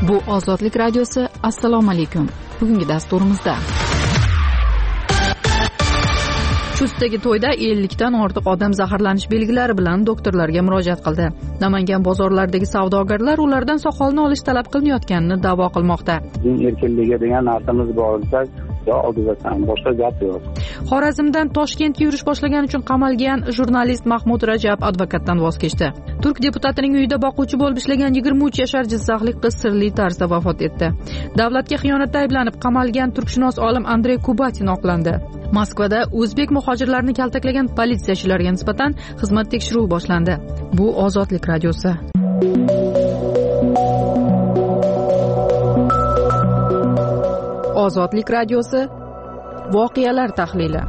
Bu Ozodlik radiosi. Assalomu alaykum. Bugungi dasturimizda Chustdagi to'yda 50 dan ortiq odam zaharlanish belgilari bilan doktorlarga murojaat qildi. Namangan bozorlaridagi savdogarlar ulardan soqolni olish talab qilinayotganini da'vo qilmoqda. Din erkinligi degan narsamiz bo'lsa, oldizdan boshqa gap yo'q. Xorazmdan Toshkentga yurish boshlagani uchun qamalgan jurnalist Mahmud Rajab advokatdan voz kechdi. Turk deputatining uyida boquvchi bo'lib ishlagan 23 yashar jizzaxlik qiz sirli tarzda vafot etdi. Davlatga xiyonatda ayblanib qamalgan turkshunos olim Andrey Kubatin oqlandi. Moskvada o'zbek muhojirlarni kaltaklagan politsiyachilarga nisbatan xizmat tekshiruvi boshlandi. Bu Ozodlik radiosi. Ozodlik radiosi voqealar tahlili.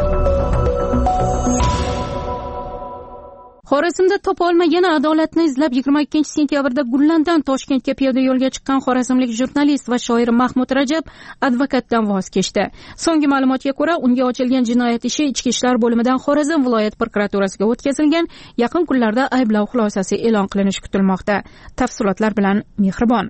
Xorazmda topa olmagan adolatni izlab 22 sentyabrda Gullandan Toshkentga piyoda yo'lga chiqqan xorazmlik jurnalist va shoir Mahmud Rajab advokatdan voz kechdi. So'nggi ma'lumotga ko'ra, unga ochilgan jinoyat ishi Ichki ishlar bo'limidan Xorazm viloyat prokuraturasiga o'tkazilgan. Yaqin kunlarda ayblov xulosasi e'lon qilinishi kutilmoqda. Tafsilotlar bilan Mehribon.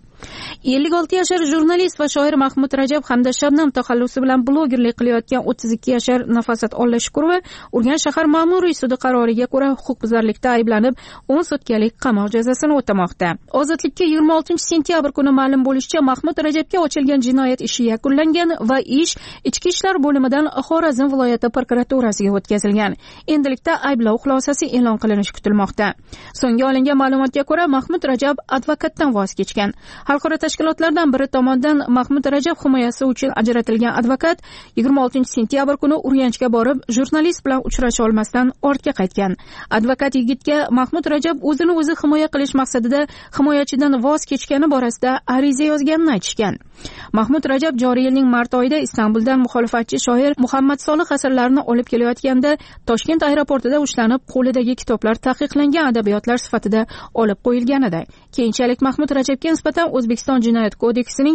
56 yashar jurnalist va shoir Mahmud Rajab hamda Shabnam taxallusi bilan blogerlik qilayotgan 32 yashar Nafosat Ollashkurova Urganch shahar ma'muriy sudi qaroriga ko'ra huquqbuzarlikda ayblanib 10 sutkalik qamoq jazosini o'tamoqda. Ozodlikka 26 sentyabr kuni ma'lum bo'lishicha, Mahmud Rajabga ochilgan jinoyat ishi yakunlangan va ish Ichki ishlar bo'limidan Xorazm viloyati prokuraturasiga o'tkazilgan. Endilikda ayblov xulosasi e'lon qilinishi kutilmoqda. So'nggi olingan ma'lumotga ko'ra, Mahmud Rajab advokatdan voz kechgan. Xalqaro tashkilotlardan biri tomonidan Mahmud Rajab himoyasi uchun ajratilgan advokat 26 sentyabr kuni Urganchga borib, jurnalist bilan uchrasha olmasdan ortga qaytgan. Advokat yigitga Mahmud Rajab o'zini o'zi himoya qilish maqsadida himoyachidan voz kechgani borasida ariza yozganini aytishgan. Mahmud Rajab joriy yilning mart oyida Istanbuldan muxolifatchi shoir Muhammad Solih asarlarini olib kelayotganda Toshkent aeroportida ushlanib, qo'lidagi kitoblar taqiqlangan adabiyotlar sifatida olib qo'yilgan edi. Keyinchalik Mahmud Rajabga nisbatan O'zbekiston Jinoyat kodeksining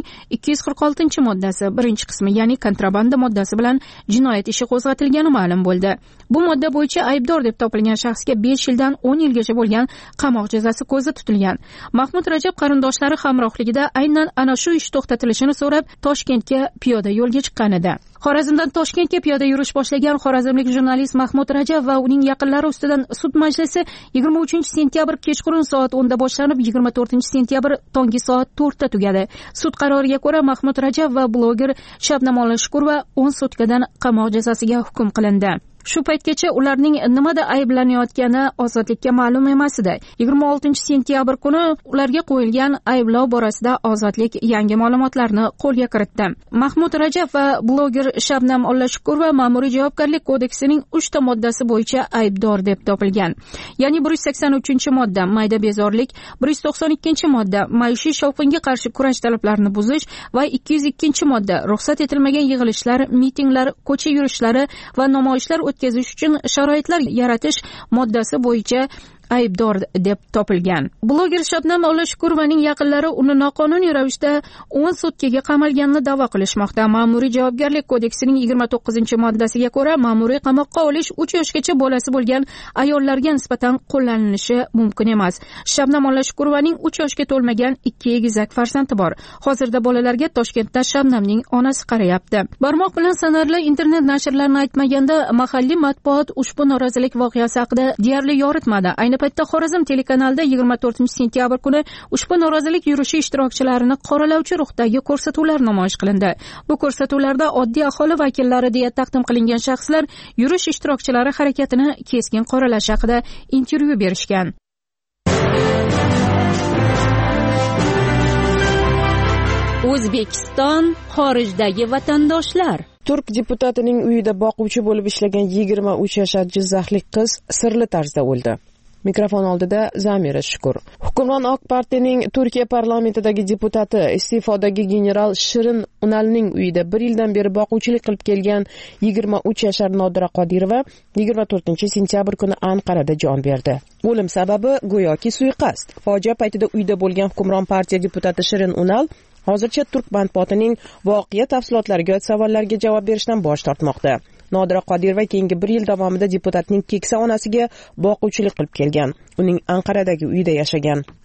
246-moddasi 1-qismi, ya'ni kontrabanda moddasi bilan jinoyat ishi qo'zg'atilgani ma'lum bo'ldi. Bu modda bo'yicha aybdor deb topilgan shaxsga 5 yildan 10 yilgacha bo'lgan qamoq jazosi ko'zda tutilgan. Mahmud Rajab qarindoshlari hamrohligida aynan ana shu ish to'xtatilishini so'rab Toshkentga piyoda yo'lga chiqqan edi. Xorazmdan Toshkentga piyoda yurish boshlagan xorazmlik jurnalist Mahmud Rajab va uning yaqinlari ustidan sud majlisi 23 sentyabr kechqurun soat 10 da boshlanib, 24 sentyabr tongi soat 4 da tugadi. Sud qaroriga ko'ra, Mahmud Rajab va bloger Shabnam Ollashkurova 10 sutkadan qamoq jazosiga hukm qilindi. Shu paytgacha ularning nimada ayblanayotgani ozodlikka ma'lum emas edi. 26 sentyabr kuni ularga qo'yilgan ayblov borasida ozodlik yangi ma'lumotlarni qo'lga kiritdi. Mahmud Rajab va bloger Shabnam Ollashkurova ma'muriy javobgarlik kodeksining 3 ta moddasi bo'yicha aybdor deb topilgan. Ya'ni 183-modda mayda bezorlik, 192-modda maishiy shovqinga qarshi kurash talablarini buzish va 202-modda ruxsat etilmagan yig'ilishlar, mitinglar, ko'cha yurishlari va namoyishlar o'tkazish uchun sharoitlar yaratish moddasi bo'yicha aybdor deb topilgan. Bloger Shabnam Ollashkurovaning yaqinlari uni noqonuniy ravishda 10 sutkaga qamalganini da'vo qilishmoqda. Ma'muriy javobgarlik kodeksining 29-moddasiga ko'ra, ma'muriy qamoqqa olish 3 yoshgacha bolasi bo'lgan ayollarga nisbatan qo'llanilishi mumkin emas. Shabnam Ollashkurovaning 3 yoshga to'lmagan 2 egizak farzandi bor. Hozirda bolalarga Toshkentda Shabnamning onasi qarayapti. Barmoq bilan sanarli internet nashrlarni aytmaganda mahalliy matbuot ushbu norozilik voqeasi haqida deyarli yoritmadi. Ayni paytda Xorazm telekanalida 24 sentyabr kuni ushbu norozilik yurishi ishtirokchilarini qoralovchi ruhdagi ko'rsatuvlar namoyish qilindi. Bu ko'rsatuvlarda oddiy aholi vakillari deya taqdim qilingan shaxslar yurish ishtirokchilari harakatini keskin qoralash haqida intervyu berishgan. O'zbekiston xorijdagi vatandoshlar. Turk deputatining uyida boquvchi bo'lib ishlagan 23 yashar jizzaxlik qiz sirli tarzda o'ldi. Mikrofon oldida Zamira Shukur. Hukmron Oq partiyaning Turkiya parlamentidagi deputati, iste'fodagi general Shirin Unalning uyida 1 yildan beri boquvchilik qilib kelgan 23 yashar Nodira Qodirova 24 sentyabr kuni Anqarada jon berdi. O'lim sababi go'yoki suiqasd. Fojia paytida uyda bo'lgan hukmron partiya deputati Shirin Unal hozircha Turk matbuotining voqea tafsilotlariga savollarga javob berishdan bosh tortmoqda. Nodira Qodirova keyingi 1 yil davomida deputatning keksa onasiga boquvchilik qilib kelgan. Uning Anqaradagi uyida yashagan.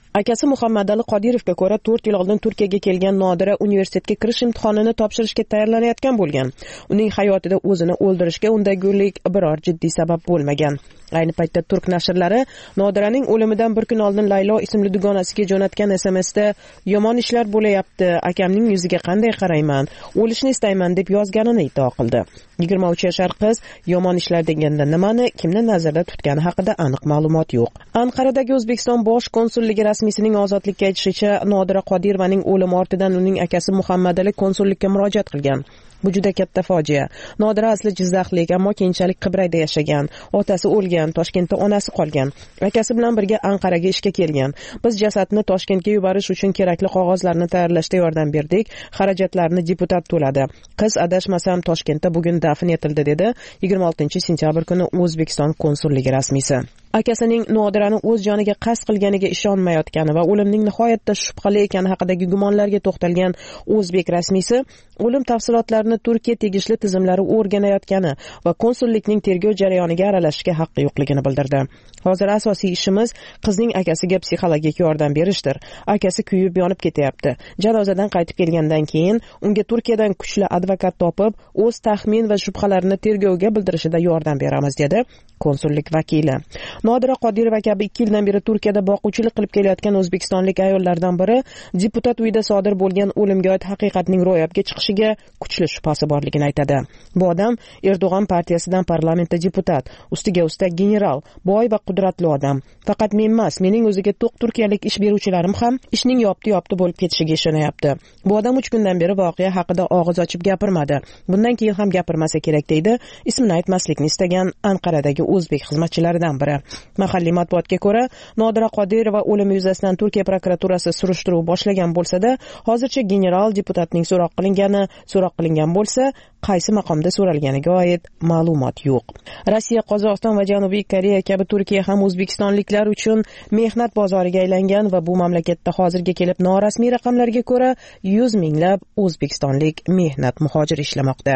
Akasi Muhammadali Qodirovga ko'ra 4 yil oldin Turkiyaga kelgan Nodira universitetga kirish imtihonini topshirishga tayyorlanayotgan bo'lgan. Uning hayotida o'zini o'ldirishga undagulik biror jiddiy sabab bo'lmagan. Ayni paytda turk nashrlari Nodiraning o'limidan bir kun oldin Laylo ismli dugonasiga jo'natgan SMSda yomon ishlar bo'layapti, akamning yuziga qanday qarayman, o'lishni istayman deb yozganini iddao qildi. 23 yashar qiz yomon ishlar deganda nimani, kimni nazarda tutgani haqida aniq ma'lumot yo'q. Anqaradagi O'zbekiston bosh konsulligi rasmiysining ozodlikka aytishicha, Nodira Qodirovaning o'limi ortidan uning akasi Muhammadali konsullikka murojaat qilgan. Bu juda katta fojia. Nodira asli Jizzaxlik, ammo keyinchalik Qibrayda yashagan. Otasi o'lgan, Toshkentda onasi qolgan. Akasi bilan birga Anqaraga ishga kelgan. Biz jasadni Toshkentga yuborish uchun kerakli qog'ozlarni tayyorlashda yordam berdik. Xarajatlarni deputat to'ladi. Qiz adashmasam Toshkentda bugun dafn etildi, dedi 26-sentyabr kuni O'zbekiston konsulligi rasmiysi. Akasining Nodirani o'z joniga qasd qilganiga ishonmayotgani va o'limning nihoyatda shubhali ekani haqidagi gumonlarga to'xtalgan o'zbek rasmiysi o'lim tafsilotlarini Turkiya tegishli tizimlari o'rganayotgani va konsullikning tergov jarayoniga aralashishga haqqi yo'qligini bildirdi. Hozir asosiy ishimiz qizning akasiga psixologik yordam berishdir. Akasi kuyib yonib ketyapti. Janozadan qaytib kelgandan keyin unga Turkiyadan kuchli advokat topib, o'z taxmin va shubhalarini tergovga bildirishida yordam beramiz, dedi konsullik vakili. Nodira Qodirova kabi 2 yildan beri Turkiyada boquvchilik qilib kelayotgan o'zbekistonlik ayollardan biri deputat uyida sodir bo'lgan o'limga oid haqiqatning ro'yobga chiqishiga kuchli shubhasi borligini aytadi. Bu odam Erdo'g'on partiyasidan parlamentda deputat, ustiga ustak general, boy va qudratli odam. Faqat men emas, mening o'ziga to'q turkiyalik ish beruvchilarim ham ishning yopti bo'lib ketishiga ishonyapti. Bu odam 3 kundan beri voqea haqida og'iz ochib gapirmadi. Bundan keyin ham gapirmasa kerak, deydi ismini aytmaslikni istagan Anqaradagi o'zbek xizmatchilaridan biri. Mahalliy matbuotga ko'ra, Nodira Qodirova o'limi yuzasidan Turkiya prokuraturasi surishtiruv boshlagan bo'lsa-da, hozircha general deputatning so'roq qilingan bo'lsa, qaysi maqomda so'ralganiga oid ma'lumot yo'q. Rossiya, Qozog'iston va Janubiy Koreya kabi Turkiya ham o'zbekistonliklar uchun mehnat bozoriga aylangan va bu mamlakatda hozirga kelib norasmiy raqamlarga ko'ra 100 minglab o'zbekistonlik mehnat muhojiri ishlamoqda.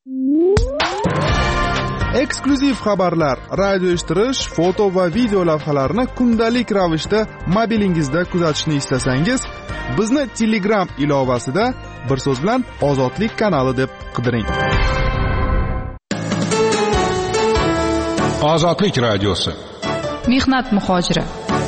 Eksklyuziv xabarlar, radio eshittirish, foto va video lavhalarni kundalik ravishda mobilingizda kuzatishni istasangiz, bizni Telegram ilovasida bir so'z bilan Ozodlik kanali deb qidiring. Ozodlik radiosi. Mehnat muhojiri.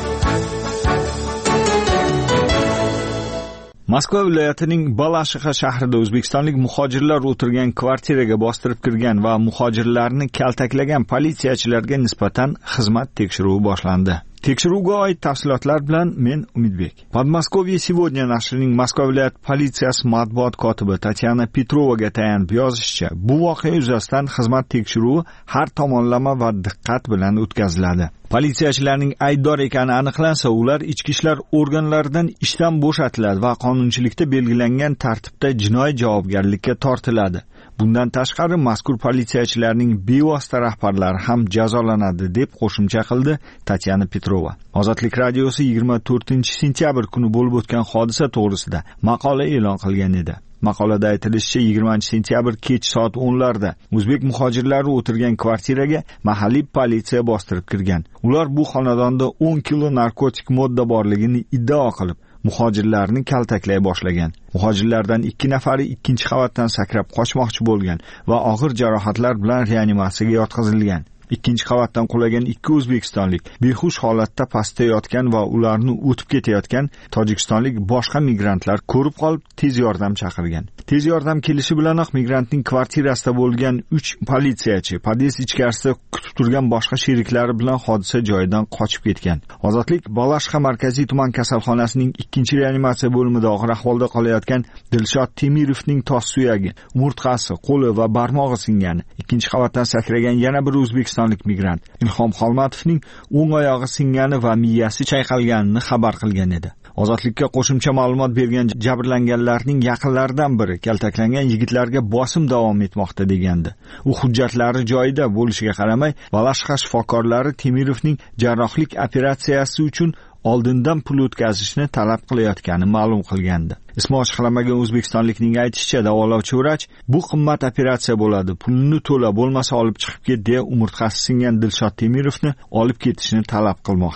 Moskva viloyatining Balashixha shahrida o'zbekistonlik muhojirlar o'tirgan kvartiraga bostirib kirgan va muhojirlarni kaltaklagan politsiyachilarga nisbatan xizmat tekshiruvi boshlandi. Tekshiruvga oid tafsilotlar bilan men Umidbek. Podmoskvye сегодня nashrining Moskva viloyat politsiyasi matbuot kotibi Tatyana Petrovaga tayanib yozishicha, bu voqea yuzasidan xizmat tekshiruvi har tomonlama va diqqat bilan o'tkaziladi. Politsiyachilarning aybdor ekani aniqlansa, ular ichki ishlar organlaridan ishdan bo'shatiladi va qonunchilikda belgilangan tartibda jinoiy javobgarlikka tortiladi. Bundan tashqari mazkur politsiyachilarning bevosita rahbarlari ham jazolanadi, deb qo'shimcha qildi Tatyana Petrova. Ozodlik radiosi 24-sentyabr kuni bo'lib o'tgan hodisa to'g'risida maqola e'lon qilgan edi. Maqolada aytilishicha, 20-sentyabr kech soat 10larda o'zbek muhojirlari o'tirgan kvartiraga mahalliy politsiya bostirib kirgan. Ular bu xonadonda 10 kilo narkotik modda borligini iddao qilib, muhojirlarni kaltaklay boshlagan. Muhojirlardan 2 nafari 2-qavatdan sakrab qochmoqchi bo'lgan va og'ir jarohatlar bilan reanimatsiyaga yotqizilgan. 2-qavatdan qulagan 2 o'zbekistonlik behush holatda pastda yotgan va ularni o'tib ketayotgan tojikistonlik boshqa migrantlar ko'rib qolib tez yordam chaqirgan. Tez yordam kelishi bilanoq migrantning kvartirasida bo'lgan 3 politsiyachi pod'ezd ichkarisida kutib turgan boshqa sheriklari bilan hodisa joyidan qochib ketgan. Ozodlik Balashixha markaziy tuman kasalxonasining 2-reanimatsiya bo'limida og'ir ahvolda qolayotgan Dilshod Temirovning tos suyagi, umurtqasi, qo'li va barmog'i singan. 2-qavatdan sakragan yana bir o'zbekistonlik migrant Ilhom Xolmatovning o'ng oyog'i singani va miyasi chayqalganini xabar qilgan edi. Ozodlikka qo'shimcha ma'lumot bergan jabrlanganlarning yaqinlaridan biri kaltaklangan yigitlarga bosim davom etmoqda degandi. U hujjatlari joyida bo'lishiga qaramay, Balashixha shifokorlari Temirovning jarrohlik operatsiyasi uchun oldindan pul o'tkazishni talab qilayotganini ma'lum qilgandi. Ismi ochiqlanmagan o'zbekistonlikning aytishicha, davolovchi vrach bu qimmat operatsiya bo'ladi, pulni to'la, bo'lmasa olib chiqib ket deya umurtqasi singan Dilshod Temirovni olib ketishni talab qilmoqda.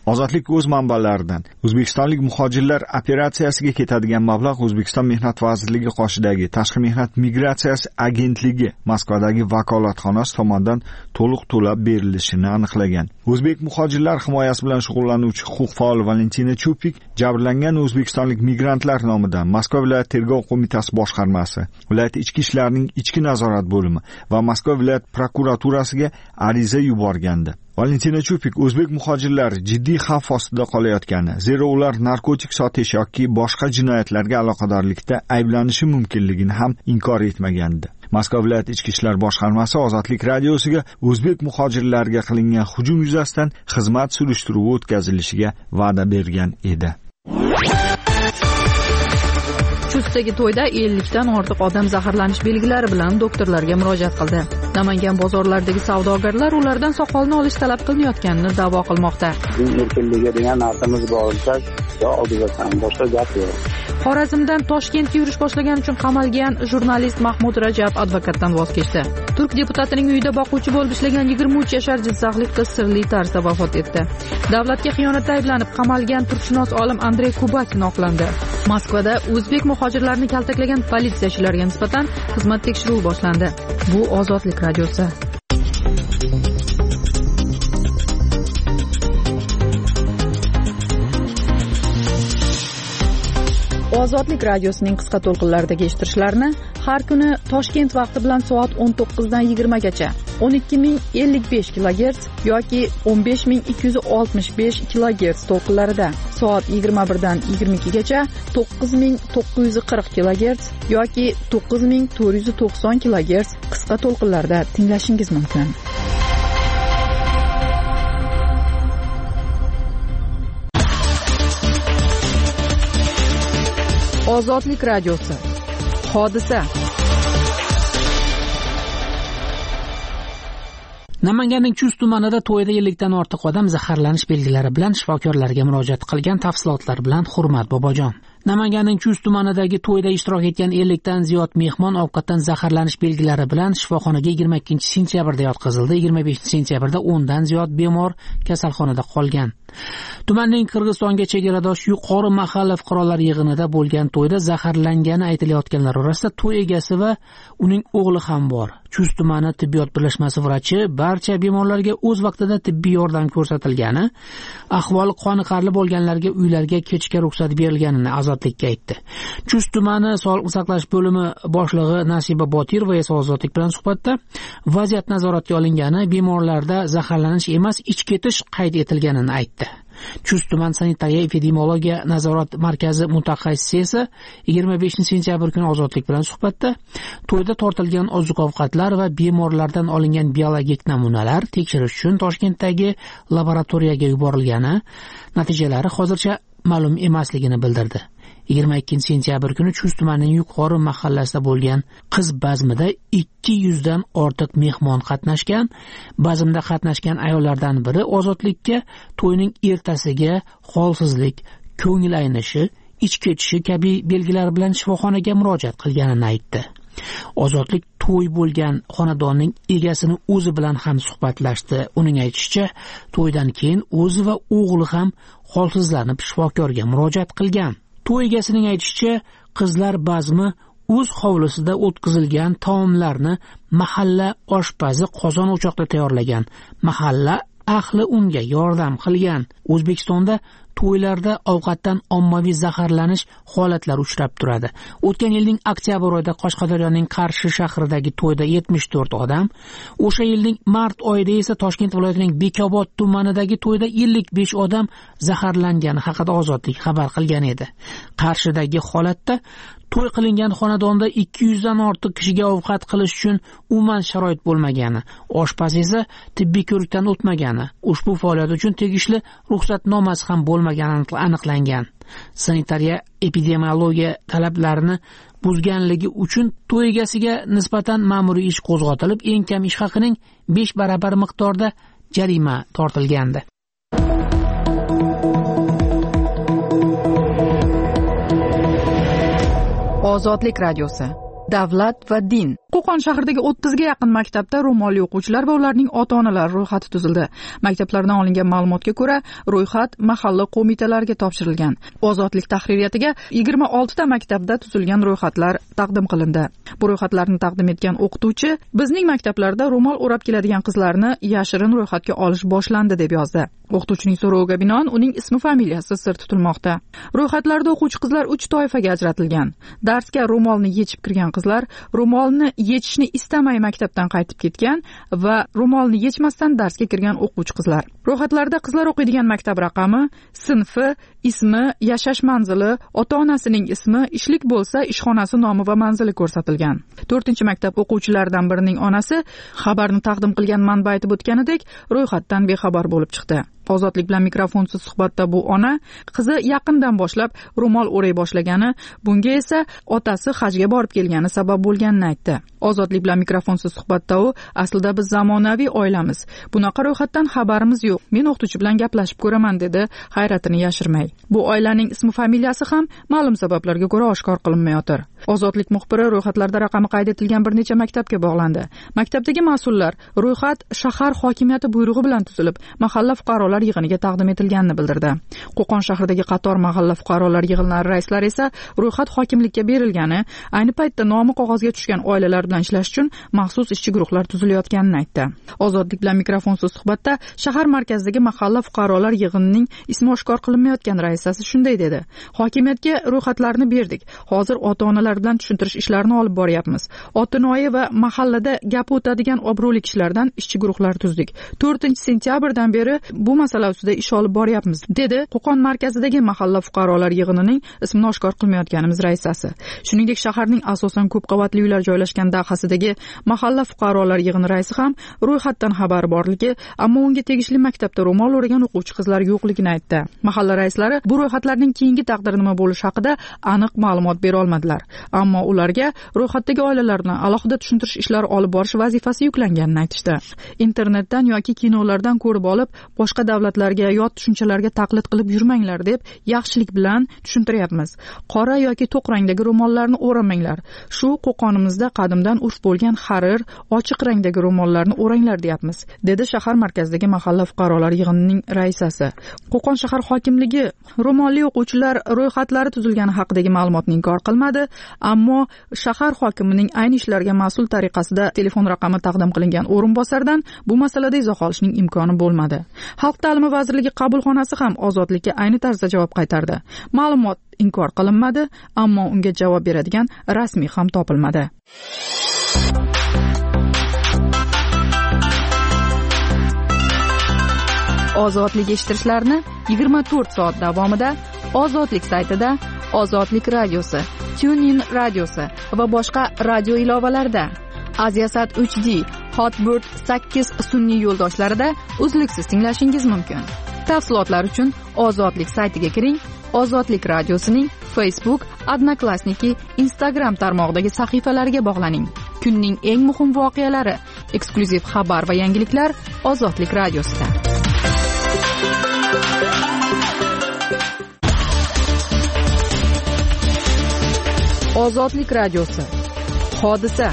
Ozodlik o'z manbalaridan o'zbekistonlik muhojirlar operatsiyasiga ketadigan mablag' O'zbekiston Mehnat vazirligi qoshidagi Tashqi mehnat migratsiyasi agentligi Moskvadagi vakolatxonasi tomonidan to'liq to'lab berilishini aniqlagan. O'zbek muhojirlar himoyasi bilan shug'ullanuvchi huquq faoli Valentina Chupik jabrlangan o'zbekistonlik migrantlar nomidan Moskva viloyat tergov qo'mitasi boshqarmasi, viloyat ichki ishlarning ichki nazorat bo'limi va Moskva viloyat prokuraturasiga ariza yuborgandi. Valentina Chupik o'zbek muhojirlar jiddiy xavf ostida qolayotgani, zero ular narkotik sotish yoki boshqa jinoyatlarga aloqadorlikda ayblanishi mumkinligini ham inkor etmagandi. Moskva viloyat ichki ishlar boshqarmasi Ozodlik radiosiga o'zbek muhojirlarga qilingan hujum yuzasidan xizmat surishtiruvi o'tkazilishiga va'da bergan edi. Chustdagi to'yda 50 dan ortiq odam zaharlanish belgilari bilan doktorlarga murojaat qildi. Namangan bozorlaridagi savdogarlar ulardan soqolni olish talab qilinayotganini da'vo qilmoqda. Erkinligiga degan narsamiz bo'lsa, oldizdan boshqa gap yo'q. Xorazmdan Toshkentga yurish boshlagan uchun qamalgan jurnalist Mahmud Rajab advokatdan voz kechdi. Turk deputatining uyida boquvchi bo'lib ishlagan 23 yashar jizzaxlik qiz sirli tarzda vafot etdi. Davlatga xiyonatda ayblanib qamalgan turkshunos olim Andrey Kubatin oqlandi. Moskvada o'zbek muhojirlarni kaltaklagan politsiyachilarga nisbatan xizmat tekshiruvi boshlandi. Bu Ozodlik radiosi. Ozodlik radiosining qisqa to'lqinlaridagi eshittirishlarni har kuni Toshkent vaqti bilan soat 19 dan 20 gacha 12055 kHz yoki 15265 kHz to'lqinlarida, soat 21 dan 22 gacha 9940 kHz yoki 9490 kHz qisqa to'lqinlarda tinglashingiz mumkin. Ozodlik radiosi. Hodisa. Namanganning Chust tumanida to'yda 50 dan ortiq odam zaharlanish belgilari bilan shifokorlarga murojaat qilgan. Tafsilotlar bilan Hurmat Bobojon. Namanganning Chust tumanidagi to'yda ishtirok etgan 50 dan ziyod mehmon ovqatdan zaharlanish belgilari bilan shifoxonaga 22-sentyabrda yotqizildi. 25-sentyabrda 10 dan ziyod bemor kasalxonada qolgan. Tumanning Qirg'izistonga chegaradosh yuqori mahalla fuqarolar yig'inida bo'lgan to'yda zaharlangani aytilayotganlar orasida to'y egasi va uning o'g'li ham bor. Chust tumani tibbiyot birlashmasi vrachi barcha bemorlarga o'z vaqtida tibbiy yordam ko'rsatilgani, ahvoli qoniqarli bo'lganlarga uylarga ketishga ruxsat berilganini Ozodlikka aytdi. Chust tumani sog'liqni saqlash bo'limi boshlig'i Nasiba Botirova esa Ozodlik bilan suhbatda vaziyat nazoratga olingani, bemorlarda zaharlanish emas, ich ketish qayd etilganini aytdi. Chust tuman sanitariya epidemiologiya nazorat markazi mutaxassisi esa 25-sentyabr kuni Ozodlik bilan suhbatda to'yda tortilgan oziq-ovqatlar va bemorlardan olingan biologik namunalar tekshirish uchun Toshkentdagi laboratoriyaga yuborilgani, natijalari hozircha ma'lum emasligini bildirdi. 22-sentyabr kuni Chust tumanining yuqori mahallasida bo'lgan qiz bazmida 200 dan ortiq mehmon qatnashgan. Bazmda qatnashgan ayollardan biri Ozodlikka to'yning ertasiga holsizlik, ko'ngil aynishi, ich ketishi kabi belgilar bilan shifoxonaga murojaat qilganini aytdi. Ozodlik to'y bo'lgan xonadonning egasini o'zi bilan ham suhbatlashdi. Uning aytishicha, to'ydan keyin o'zi va o'g'li ham holsizlanib shifokorga murojaat qilgan. To'y egasining aytishicha, qizlar bazmi o'z hovlisida o'tkazilgan taomlarni mahalla oshpazi qozon o'choqda tayyorlagan. Mahalla ahli unga yordam qilgan. O'zbekistonda to'ylarda ovqatdan ommaviy zaharlanish holatlari uchrab turadi. O'tgan yilning oktyabr oyida Qashqadaryoning Qarshi shahridagi to'yda 74 odam, o'sha yilning mart oyida esa Toshkent viloyatining Bekobod tumanidagi to'yda 55 odam zaharlangani haqida Ozodlik xabar qilgan edi. Qarshidagi holatda to'y qilingan xonadonda 200 dan ortiq kishiga ovqat qilish uchun umuman sharoit bo'lmagani, oshpaz esa tibbiy ko'rikdan o'tmagani, ushbu faoliyat uchun tegishli ruxsatnomasi ham bo'lmagani aniqlangan. Sanitariya epidemiologiya talablarini buzganligi uchun to'y egasiga nisbatan ma'muriy ish qo'zg'atilib, eng kam ish haqining 5 barobar miqdorda jarima tortilgandi. Ozodlik radiosi. Davlat va din Qo'qon shahridagi 30 ga yaqin maktabda ro'molli o'quvchilar va ularning ota-onalari ro'yxati tuzildi. Maktablardan olingan ma'lumotga ko'ra, ro'yxat mahalla qo'mitalariga topshirilgan. Ozodlik tahririyatiga 26 ta maktabda tuzilgan ro'yxatlar taqdim qilindi. Bu ro'yxatlarni taqdim etgan o'qituvchi bizning maktablarda ro'mol o'rab keladigan qizlarni yashirin ro'yxatga olish boshlandi deb yozdi. O'qituvchining so'roviga binoan uning ismi familiyasi sir tutilmoqda. Ro'yxatlarda o'quvchi qizlar 3 toifaga ajratilgan. Darsga ro'molni yechib kirgan qizlar, ro'molni yechishni istamay maktabdan qaytib ketgan va ro'molni yechmasdan darsga kirgan o'quvchi qizlar. Ro'yxatlarda qizlar o'qiydigan maktab raqami, sinfi, ismi, yashash manzili, ota-onasining ismi, ishlik bo'lsa ishxonasi nomi va manzili ko'rsatilgan. 4-maktab o'quvchilaridan birining onasi xabarni taqdim qilgan manba aytib o'tganidek, ro'yxatdan bexabar bo'lib chiqdi. Ozodlik bilan mikrofonsiz suhbatda bu ona qizi yaqindan boshlab ro'mol o'ray boshlagani, bunga esa otasi hajga borib kelgani sabab bo'lganini aytdi. Ozodlik bilan mikrofonsiz suhbatda u aslida biz zamonaviy oilamiz. Bunaqa ro'yxatdan xabarimiz yo'q. Men o'qituvchi bilan gaplashib ko'raman dedi, hayratini yashirmay. Bu oilaning ismi familiyasi ham ma'lum sabablarga ko'ra oshkor qilinmayotir. Ozodlik muxbiri ro'yxatlarda raqami qayd etilgan bir necha maktabga bog'landi. Maktabdagi mas'ullar ro'yxat shahar hokimiyati buyrug'i bilan tuzilib, mahalla fuqarolar yig'iniga taqdim etilganini bildirdi. Qo'qon shahridagi qator mahalla fuqarolar yig'inlari raislari esa ro'yxat hokimlikka berilgani, ayni paytda nomi qog'ozga tushgan oilalar bilan ishlash uchun maxsus ishchi guruhlar tuzilayotganini aytdi. Ozodlik bilan mikrofonsiz suhbatda shahar markazidagi mahalla fuqarolar yig'inining ismi oshkor qilinmayotgan raisasi shunday dedi: "Hokimiyatga ro'yxatlarni berdik. Hozir ota-onalar bilan tushuntirish ishlarini olib boryapmiz. Otinoyi va mahallada gap o'tadigan obro'li kishilardan ishchi guruhlar tuzdik. 4-sentyabrdan beri bu masala ustida ish olib boryapmiz", dedi Qo'qon markazidagi mahalla fuqarolar yig'inining ismini oshkor qilmayotganimiz raisasi. Shuningdek, shaharning asosan ko'p qavatli uylar joylashgan dahasidagi mahalla fuqarolar yig'ini raisi ham ro'yxatdan xabari borligi, ammo unga tegishli maktabda ro'mol o'ragan o'quvchi qizlar yo'qligini aytdi. Mahalla raislari bu ro'yxatlarning keyingi taqdiri nima bo'lishi haqida aniq ma'lumot bera olmadilar. Ammo ularga ro'yxatdagi oilalar bilan alohida tushuntirish ishlari olib borish vazifasi yuklanganini aytishdi. Internetdan yoki kinolardan ko'rib olib, boshqa davlatlarga yot tushunchalarga taqlid qilib yurmanglar deb yaxshilik bilan tushuntiryapmiz. Qora yoki to'q rangdagi ro'mollarni o'ramanglar. Shu Qo'qonimizda qadimdan urf bo'lgan harir, ochiq rangdagi ro'mollarni o'ranglar deyapmiz, dedi shahar markazidagi mahalla fuqarolar yig'inining raisasi. Qo'qon shahar hokimligi ro'molli o'quvchilar ro'yxatlari tuzilgani haqidagi ma'lumotni inkor qilmadi, ammo shahar hokimining ayni ishlarga mas'ul tariqasida telefon raqami taqdim qilingan o'rinbosardan bu masalada izoh olishning imkoni bo'lmadi. Xalq ta'limi vazirligi qabulxonasi ham Ozodlikka ayni tarzda javob qaytardi. Ma'lumot inkor qilinmadi, ammo unga javob beradigan rasmiy ham topilmadi. Ozodlik eshittirishlarni 24 soat davomida Ozodlik saytida, Ozodlik radiosi, TuneIn radiosi va boshqa radio ilovalarida, Aziasat 3D, Hotbird 8 sun'iy yo'ldoshlarida uzluksiz tinglashingiz mumkin. Tafsilotlar uchun Ozodlik saytiga kiring. Ozodlik radiosining Facebook, Odnoklassniki, Instagram tarmog'idagi sahifalariga bog'laning. Kunning eng muhim voqealari, eksklyuziv xabar va yangiliklar Ozodlik radiosida. Ozodlik radiosi. Hodisa.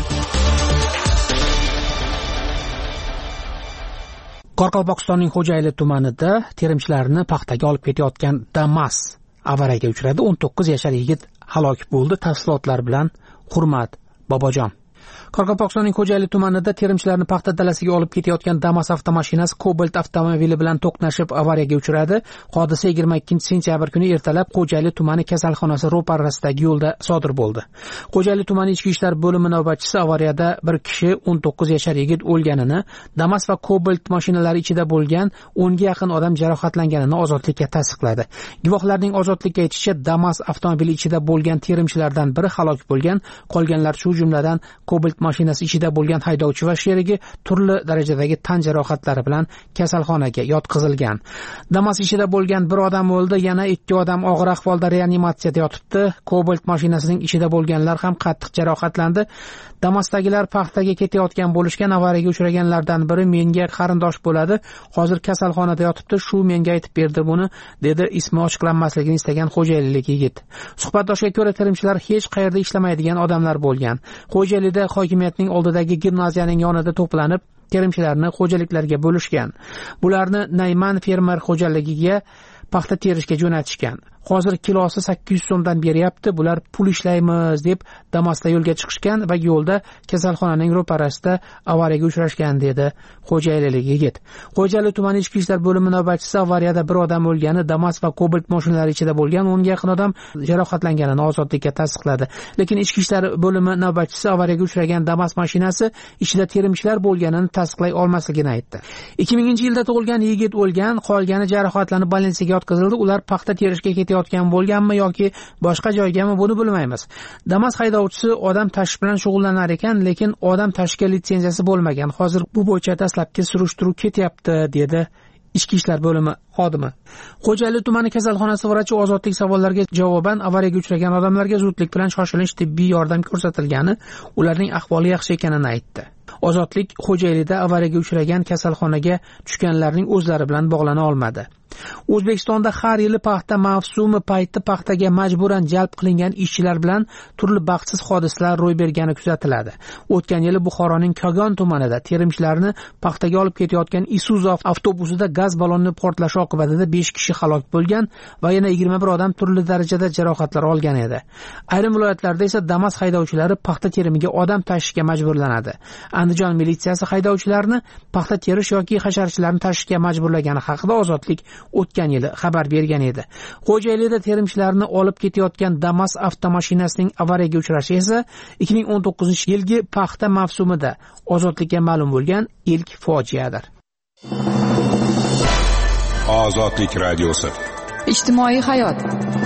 Qoraqalpog'istonning Xo'jayli tumanida terimchilarni paxtaga olib ketayotgan Damas avariyaga uchradi. 19 yashar yigit halok bo'ldi. Tafsilotlar bilan Hurmat Bobojon. Qoraqalpog'istonning Xo'jayli tumanida terimchilarni paxta dalasiga olib ketayotgan Damas avtomashinasi Cobalt avtomobili bilan to'qnashib avariyaga uchradi. Hodisa 22-sentyabr kuni ertalab Xo'jayli tumani kasalxonasi ro'parasidagi yo'lda sodir bo'ldi. Xo'jayli tumani ichki ishlar bo'limi navbatchisi avariyada bir kishi 19 yashar yigit o'lganini, Damas va Cobalt mashinalari ichida bo'lgan 10 ga yaqin odam jarohatlanganini Ozodlikka tasdiqladi. Guvohlarning Ozodlikka aytishicha, Damas avtomobili ichida bo'lgan terimchilardan biri halok bo'lgan, qolganlar shu jumladan Cobalt mashinasi ichida bo'lgan haydovchi va sherigi turli darajadagi tan jarohatlari bilan kasalxonaga yotqizilgan. Damas ichida bo'lgan bir odam o'ldi, yana 2 odam og'ir ahvolda reanimatsiyada yotibdi. Cobalt mashinasining ichida bo'lganlar ham qattiq jarohatlandi. Damasdagilar paxtaga ketayotgan bo'lishgan, avariyaga uchraganlardan biri menga qarindosh bo'ladi. Hozir kasalxonada yotibdi, shu menga aytib berdi buni, dedi ismi ochiqlanmasligini istagan xo'jaylilik yigit. Suhbatdoshga ko'ra, terimchilar hech qayerda ishlamaydigan odamlar bo'lgan. Xo'jaylida hokimiyatining oldidagi gimnaziyaning yonida to'planib, terimchilarni xo'jaliklarga bo'lishgan. Bularni Nayman fermer xo'jaligiga paxta terishga jo'natishgan. Hozir kilosi 800 so'mdan beryapti. Bular pul ishlaymiz deb Damas'da yo'lga chiqishgan va yo'lda kasalxonaning ro'parasida avariyaga uchrashgan, dedi xo'jaylilik yigit. Xo'jali tumani ichki ishlar bo'limi navbatchisi avariyada bir odam o'lgani, Damas va Cobalt mashinalari ichida bo'lgan 10 ga yaqin odam jarohatlanganini ozodlikka tasdiqladi. Lekin ichki ishlar bo'limi navbatchisi avariyaga uchragan Damas mashinasi ichida terimchilar bo'lganini tasdiqlay olmasligini aytdi. 2000-yilda tug'ilgan yigit o'lgan, qolgani jarohatlanib bolnitsaga yotqizildi. Ular paxta terishga ketayotgan bo'lganmi yoki boshqa joygami, buni bilmaymiz. Damas haydovchisi odam tashish bilan shug'ullanar ekan, lekin odam tashishga litsenziyasi bo'lmagan. Hozir bu bo'yicha dastlabki surishtiruv ketyapti, dedi ichki ishlar bo'limi xodimi. Xo'jali tumani kasalxonasi vrachi ozodlik savollariga javoban avariyaga uchragan odamlarga zudlik bilan shoshilinch tibbiy yordam ko'rsatilgani, ularning ahvoli yaxshi ekanini aytdi. Ozodlik Xo'jaylida avariyaga uchragan kasalxonaga tushganlarning o'zlari bilan bog'lana olmadi. O'zbekistonda har yili paxta mavsumi payti paxtaga majburan jalb qilingan ishchilar bilan turli baxtsiz hodisalar ro'y bergani kuzatiladi. O'tgan yili Buxoroning Kogon tumanida terimchilarni paxtaga olib ketayotgan Isuzu avtobusida gaz balloni portlashi oqibatida 5 kishi halok bo'lgan va yana 21 odam turli darajada jarohatlar olgan edi. Ayrim viloyatlarda esa Damas haydovchilari paxta terimiga odam tashishga majburlanadi. Andijon militsiyasi haydovchilarni paxta terish yoki hasharchilarni tashishga majburlagani haqida Ozodlik o'tgan yili xabar bergan edi. Xo'jaylida terimchilarni olib ketayotgan Damas avtomashinasining avariyaga uchrashi esa 2019-yilgi paxta mavsumida Ozodlikka ma'lum bo'lgan ilk fojiadir. Ozodlik radiosi. Ijtimoiy hayot.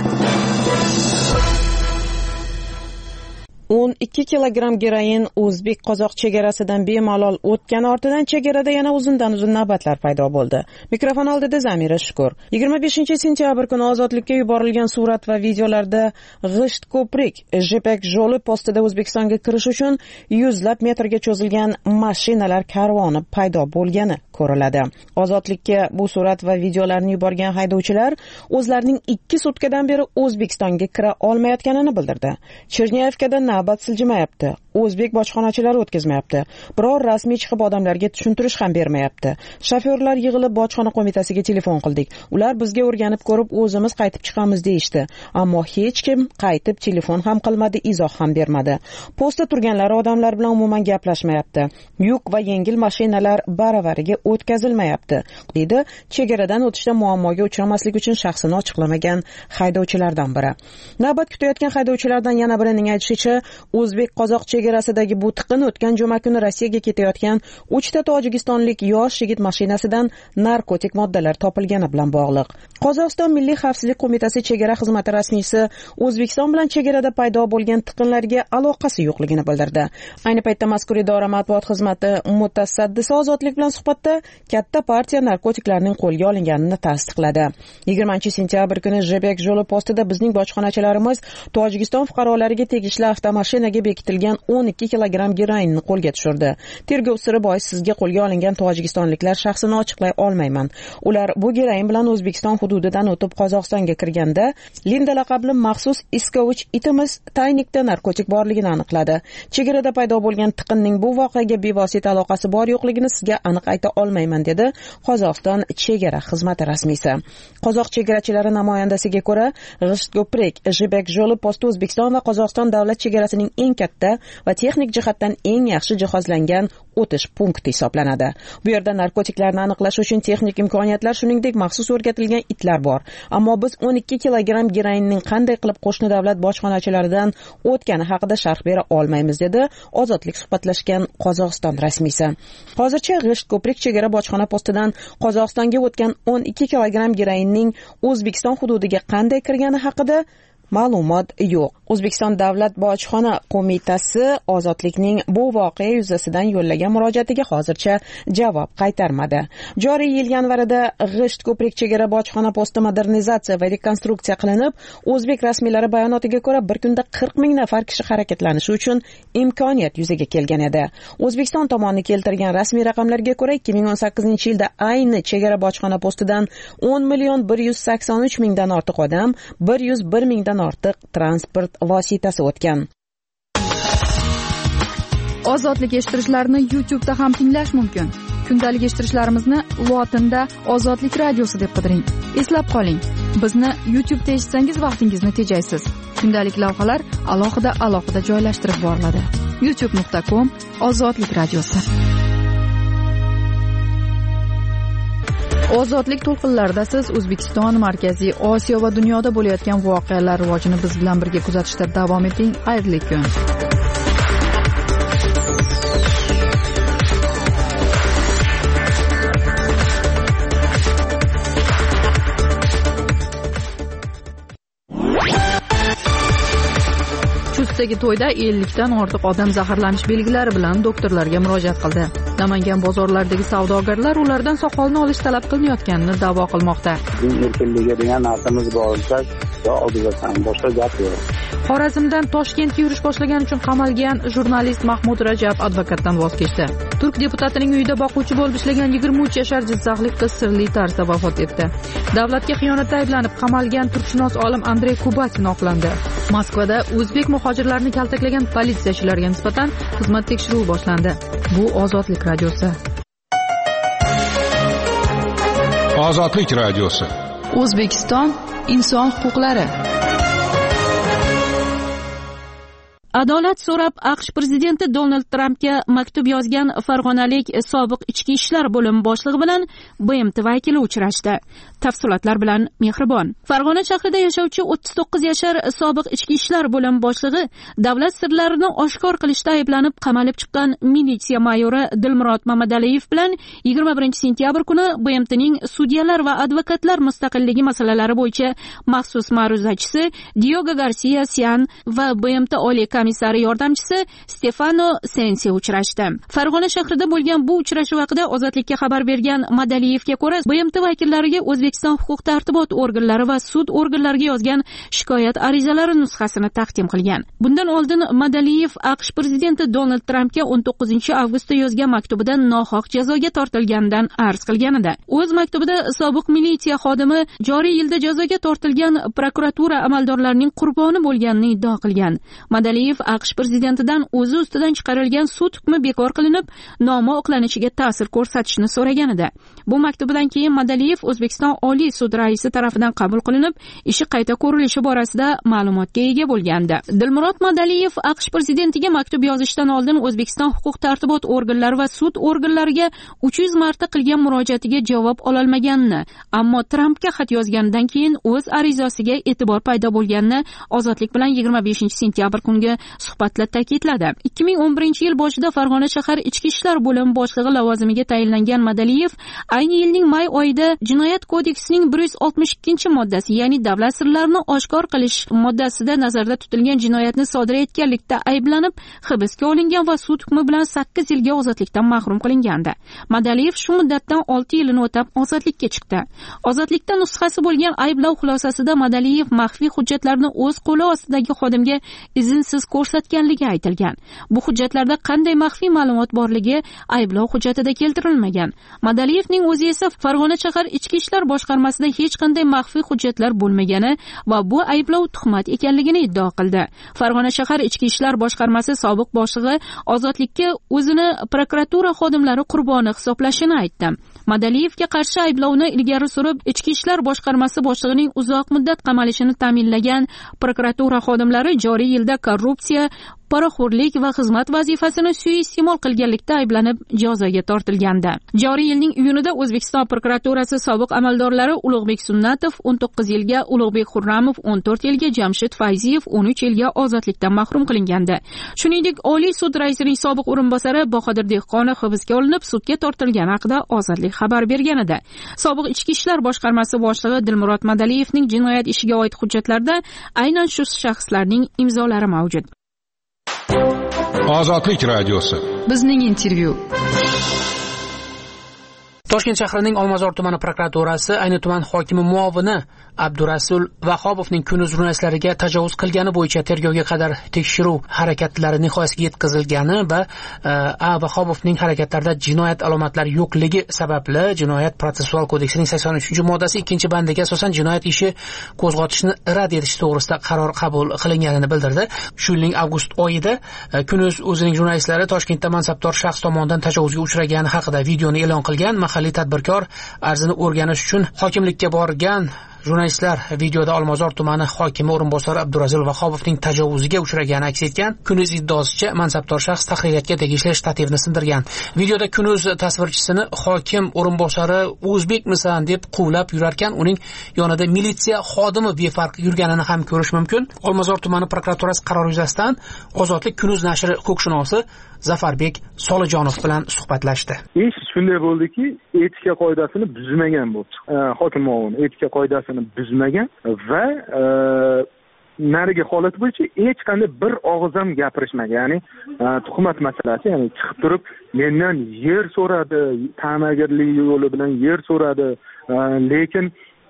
12 kilogramm geroin o'zbek-qozoq chegarasidan bemalol o'tgani ortidan chegarada yana uzundan-uzun navbatlar paydo bo'ldi. Mikrofon oldida Zamira Shukur. 25-sentyabr kuni Ozodlikka yuborilgan surat va videolarda G'isht ko'prik Jipek yo'li postida O'zbekistonga kirish uchun yuzlab metrga cho'zilgan mashinalar karvoni paydo bo'lgani ko'riladi. Ozodlikka bu surat va videolarni yuborgan haydovchilar o'zlarining 2 sutkadan beri O'zbekistonga kira olmayotganini bildirdi. Cherniyevkada navbat siljimayapti. O'zbek bojxonachilari o'tkazmayapti. Biror rasmiy chiqib odamlarga tushuntirish ham bermayapti. Shofyorlar yig'ilib bojxona qo'mitasiga telefon qildik. Ular bizga o'rganib ko'rib o'zimiz qaytib chiqamiz deyishdi. Ammo hech kim qaytib telefon ham qilmadi, izoh ham bermadi. Postda turganlar odamlar bilan umuman gaplashmayapti. Yuk va yengil mashinalar baravariga o'tkazilmayapti, deydi chegaradan o'tishda muammoga uchramaslik uchun shaxsini ochiqlamagan haydovchilardan biri. Navbat kutayotgan haydovchilardan yana birining aytishicha, O'zbek-qozoq chegarasidagi bu tiqin o'tgan juma kuni Rossiyaga ketayotgan 3 ta tojikistonlik yosh yigit mashinasidan narkotik moddalar topilgani bilan bog'liq. Qozog'iston Milliy xavfsizlik qo'mitasi chegara xizmati rasmiysi O'zbekiston bilan chegarada paydo bo'lgan tiqinlarga aloqasi yo'qligini bildirdi. Ayni paytda mazkur idora matbuot xizmati mutasaddisi Ozodlik bilan suhbatda katta partiya narkotiklarning qo'lga olinganini tasdiqladi. 20-sentyabr kuni Jibek yo'li postida bizning bojxonachilarimiz Tojikiston fuqarolariga tegishli avtomashinaga bekitilgan 12 kilogramm geroinni qo'lga tushirdi. Tergov siri bois sizga qo'lga olingan tojikistonliklar shaxsini ochiqlay olmayman. Ular bu geroin bilan O'zbekiston hududidan o'tib Qozog'istonga kirganda Linda laqabli maxsus iskovich itimiz taynikda narkotik borligini aniqladi. Chegarada paydo bo'lgan tiqinning bu voqeaga bevosita aloqasi bor yo'qligini sizga aniq ayta olmayman, dedi Qozog'iston chegara xizmati rasmiysi. Qozoq chegarachilari namoyandasiga ko'ra, G'isht ko'prik Jibek yo'li posti O'zbekiston va Qozog'iston davlat chegarasining eng katta va texnik jihatdan eng yaxshi jihozlangan o'tish punkti hisoblanadi. Bu yerda narkotiklarni aniqlash uchun texnik imkoniyatlar, shuningdek maxsus o'rgatilgan itlar bor. Ammo biz 12 kilogramm geroinning qanday qilib qo'shni davlat bojxonachilaridan o'tgani haqida sharh bera olmaymiz, dedi Ozodlik suhbatlashgan Qozog'iston rasmiysi. Hozircha G'isht ko'prik chegara bojxona postidan Qozog'istonga o'tgan 12 kilogramm geroinning O'zbekiston hududiga qanday kirgani haqida ma'lumot yo'q. O'zbekiston davlat bojxona qo'mitasi Ozodlikning bu voqea yuzasidan yo'llagan murojaatiga hozircha javob qaytarmadi. Joriy yil yanvarida G'isht ko'prik chegara bojxona posti modernizatsiya va rekonstruksiya qilinib, o'zbek rasmiylari bayonotiga ko'ra bir kunda 40 ming nafar kishi harakatlanishi uchun imkoniyat yuzaga kelgan edi. O'zbekiston tomoni keltirgan rasmiy raqamlarga ko'ra 2018-yilda ayni chegara bojxona postidan 10,183 mingdan ortiq odam, 101 mingdan ortiq transport vositasi o'tgan. Ozodlik eshittirishlarini YouTube'da ham tinglash mumkin. Kundalik eshittirishlarimizni lotinda Ozodlik radiosi deb qidiring. Eslab qoling, bizni YouTube'da eshitsangiz vaqtingizni tejaysiz. Kundalik lavhalar alohida joylashtirib boriladi. youtube.com/Ozodlik radiosi. Ozodlik to'lqinlarida siz O'zbekiston, Markaziy Osiyo va dunyoda bo'layotgan voqealar rivojini biz bilan birga kuzatishda davom eting. Xayrli kun. Chustdagi to'yda 50 dan ortiq odam zaharlanish belgilari bilan doktorlarga murojaat qildi. Namangan bozorlaridagi savdogarlar ulardan soqolni olish talab qilinayotganini da'vo qilmoqda. Din erkinligi degan narsamiz bor bo'lsa, oldizdan boshqa gap yo'q. Xorazmdan Toshkentga yurish boshlagan uchun qamalgan jurnalist Mahmud Rajab advokatdan voz kechdi. Turk deputatining uyida boquvchi bo'lib ishlagan 23 yashar jizzaxlik qiz sirli tarzda vafot etdi. Davlatga xiyonatda ayblanib qamalgan turkshunos olim Andrey Kubatin oqlandi. Moskvada o'zbek muhojirlarni kaltaklagan politsiyachilarga nisbatan xizmat tekshiruvi boshlandi. Bu Ozodlik radiosi. Ozodlik radiosi. O'zbekiston inson huquqlari. Adolat so'rab AQSh prezidenti Donald Trampga maktub yozgan farg'onalik sobiq ichki ishlar bo'limi boshlig'i bilan BMT vakili uchrashdi. Tafsilotlar bilan Mehribon. Farg'ona shahrida yashovchi 39 yashar sobiq ichki ishlar bo'limi boshlig'i davlat sirlarini oshkor qilishda ayblanib qamalib chiqqan militsiya mayori Dilmurod Mamadaliyev bilan 21-sentyabr kuni BMTning sudyalar va advokatlar mustaqilligi masalalari bo'yicha maxsus ma'ruzachisi Diogo Garcia Sian va BMT oliy komissari yordamchisi Stefano Sensi uchrashdi. Farg'ona shahrida bo'lgan bu uchrashuv haqida Ozodlikka xabar bergan Madaliyevga ko'ra, BMT vakillariga O'zbekiston huquq-tartibot organlari va sud organlariga yozgan shikoyat arizalari nusxasini taqdim qilgan. Bundan oldin Madaliyev AQSh prezidenti Donald Trampga 19-avgustda yozgan maktubida nohaq jazoga tortilganidan arz qilgan edi. O'z maktubida sobiq militsiya xodimi joriy yilda jazoga tortilgan prokuratura amaldorlarining qurboni bo'lganini iddao qilgan. Madaliyev AQSh prezidentidan o'zi ustidan chiqarilgan sud hukmi bekor qilinib, nomi oqlanishiga ta'sir ko'rsatishni so'ragan edi. Bu maktubdan keyin Madaliyev O'zbekiston Oliy sud raisi tomonidan qabul qilinib, ishi qayta ko'rilishi borasida ma'lumotga ega bo'lgandi. Dilmurod Madaliyev AQSh prezidentiga maktub yozishdan oldin O'zbekiston huquq-tartibot organlari va sud organlariga 300 marta qilgan murojaatiga javob ololmaganini, ammo Trampga xat yozgandan keyin o'z arizasiga e'tibor paydo bo'lganini Ozodlik bilan 25-sentyabr kungi suhbatda ta'kidladi. 2011-yil boshida Farg'ona shahar ichki ishlar bo'limi boshlig'i lavozimiga tayinlangan Madaliyev ayni yilning may oyida Jinoyat kodeksining 162-moddasi, ya'ni davlat sirlarini oshkor qilish moddasida nazarda tutilgan jinoyatni sodir etganlikda ayblanib hibsga olingan va sud hukmi bilan 8 yilga ozodlikdan mahrum qilingandi. Madaliyev shu muddatdan 6 yilini o'tab ozodlikka chiqdi. Ozodlikda nusxasi bo'lgan ayblov xulosasida Madaliyev maxfiy hujjatlarni o'z qo'li ostidagi xodimga izinsiz ko'rsatganligi aytilgan. Bu hujjatlarda qanday maxfiy ma'lumot borligi ayblov hujjatida keltirilmagan. Madaliyevning o'zi esa Farg'ona shahar ichki ishlar boshqarmasida hech qanday maxfiy hujjatlar bo'lmagani va bu ayblov tuhmat ekanligini iddao qildi. Farg'ona shahar ichki ishlar boshqarmasi sobiq boshlig'i Ozodlikka o'zini prokuratura xodimlari qurboni hisoblashini aytdi. Madaliyevga qarshi ayblovni ilgari surib, ichki ishlar boshqarmasi boshlig'ining uzoq muddat qamalishini ta'minlagan prokuratura xodimlari joriy yilda korrupsiya, poraxo'rlik va xizmat vazifasini suiiste'mol qilganlikda ayblanib jazoga tortilgandi. Joriy yilning iyunida O'zbekiston prokuraturasi sobiq amaldorlari Ulug'bek Sunnatov 19 yilga, Ulug'bek Xurramov 14 yilga, Jamshid Fayziyev 13 yilga ozodlikdan mahrum qilingandi. Shuningdek, Oliy sud raisining sobiq o'rinbosari Bahodir Dehqonov hibsga olinib, sudga tortilgani haqida Ozodlik xabar bergan edi. Sobiq ichki ishlar boshqarmasi boshlig'i Dilmurod Madaliyevning jinoyat ishiga oid hujjatlarda aynan shu shaxslarning imzolari mavjud. Ozodlik radiosi. Bizning intervyu. Toshkent shahrining Olmazor tumani prokuraturasi ayni tuman hokimi muovini Abdurasul Vahobovning Kunuz jurnalistlariga tajovuz qilgani bo'yicha tergovga qadar tekshiruv harakatlari nihoyasiga yetkazilgani va Vahobovning harakatlarida jinoyat alomatlari yo'qligi sababli Jinoyat protsessual kodeksining 83-moddasi 2-bandiga asosan jinoyat ishi qo'zg'atishni rad etish to'g'risida qaror qabul qilinganini bildirdi. Shu yilning avgust oyida Kunuz o'zining jurnalistlari Toshkentda mansabdor shaxs tomonidan tajovuzga uchragani haqida videoni e'lon qilgan. Mahalliy tadbirkor arzini o'rganish uchun hokimlikka borgan. Jurnalistlar videoda Olmazor tumani hokimi o'rinbosari Abdurazil Vahobovning tajovuziga uchragani aks etgan. Kunuz iddaosicha mansabdor shaxs tahririyatga tegishli shtativni sindirgan. Videoda Kunuz tasvirchisini hokim o'rinbosari o'zbekmisan deb quvlab yurarkan, uning yonida militsiya xodimi befarq yurganini ham ko'rish mumkin. Olmazor tumani prokuraturasi qarori yuzasidan Ozodlik Kunuz nashri huquqshunosi Zafarbek Solijonov bilan suhbatlashdi. Ish shunday bo'ldiki, etika qoidasini buzmagan bo'ldi. Hokim muovini etika qoidasini buzmagan va narigi holat bo'yicha hech qanday bir og'iz ham gapirishmagan. Ya'ni tuhmat masalasi, ya'ni chiqib turib mendan yer so'radi, ta'magirlik yo'li bilan yer so'radi, lekin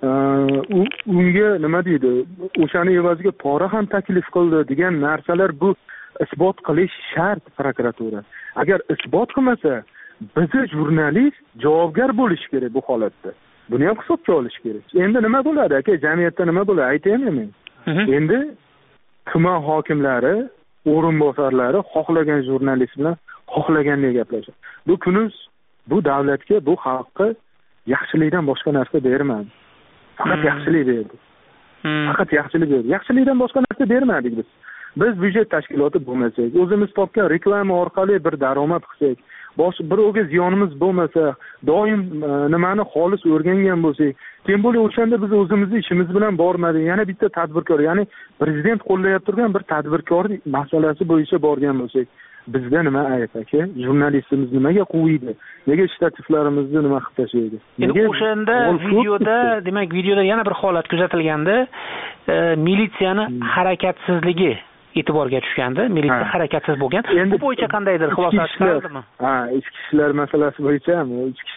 unga nima deydi, o'shani evaziga pora ham taklif qildi degan narsalar bu isbot qilish shart prokuratura. Agar isbot qilmasa, bizni jurnalist javobgar bo'lishi kerak bu holatda. Buni ham hisobga olish kerak. Endi nima bo'ladi aka, jamiyatda nima bo'ladi aytaymi men? Endi tuman hokimlari, o'rinbosarlari xohlagan jurnalist bilan xohlagandek gaplashadi. Bu Kunuz bu davlatga, bu xalqqa yaxshilikdan boshqa narsa bermadi. Faqat yaxshilik berdi. Faqat yaxshilik berdi. Yaxshilikdan boshqa narsa bermadik biz. Biz byudjet tashkiloti bo'lmasak, o'zimiz topgan reklama orqali bir daromad qilsak, birovga ziyonimiz bo'lmasa, doim nimani xolis o'rgangan bo'lsak, keyin bo'lib o'shanda biz o'zimizni ishimiz bilan bormadik. Yana bitta tadbirkor, ya'ni prezident qo'llayib turgan bir tadbirkorlik masalasi bo'yicha borgan bo'lsak, bizda nima ayb aka? Jurnalistimiz nimaga quviydi? Nega shtativlarimizni nima qilib tashlaydi? Endi o'shanda demak videoda yana bir holat kuzatilganda, militsiyani harakatsizligi e'tiborga tushgandi. Militsiya harakatsiz bo'lgan. Bu bo'yicha qandaydir xulosa chiqardimi? Ichki ishlar masalasi bo'yicha ham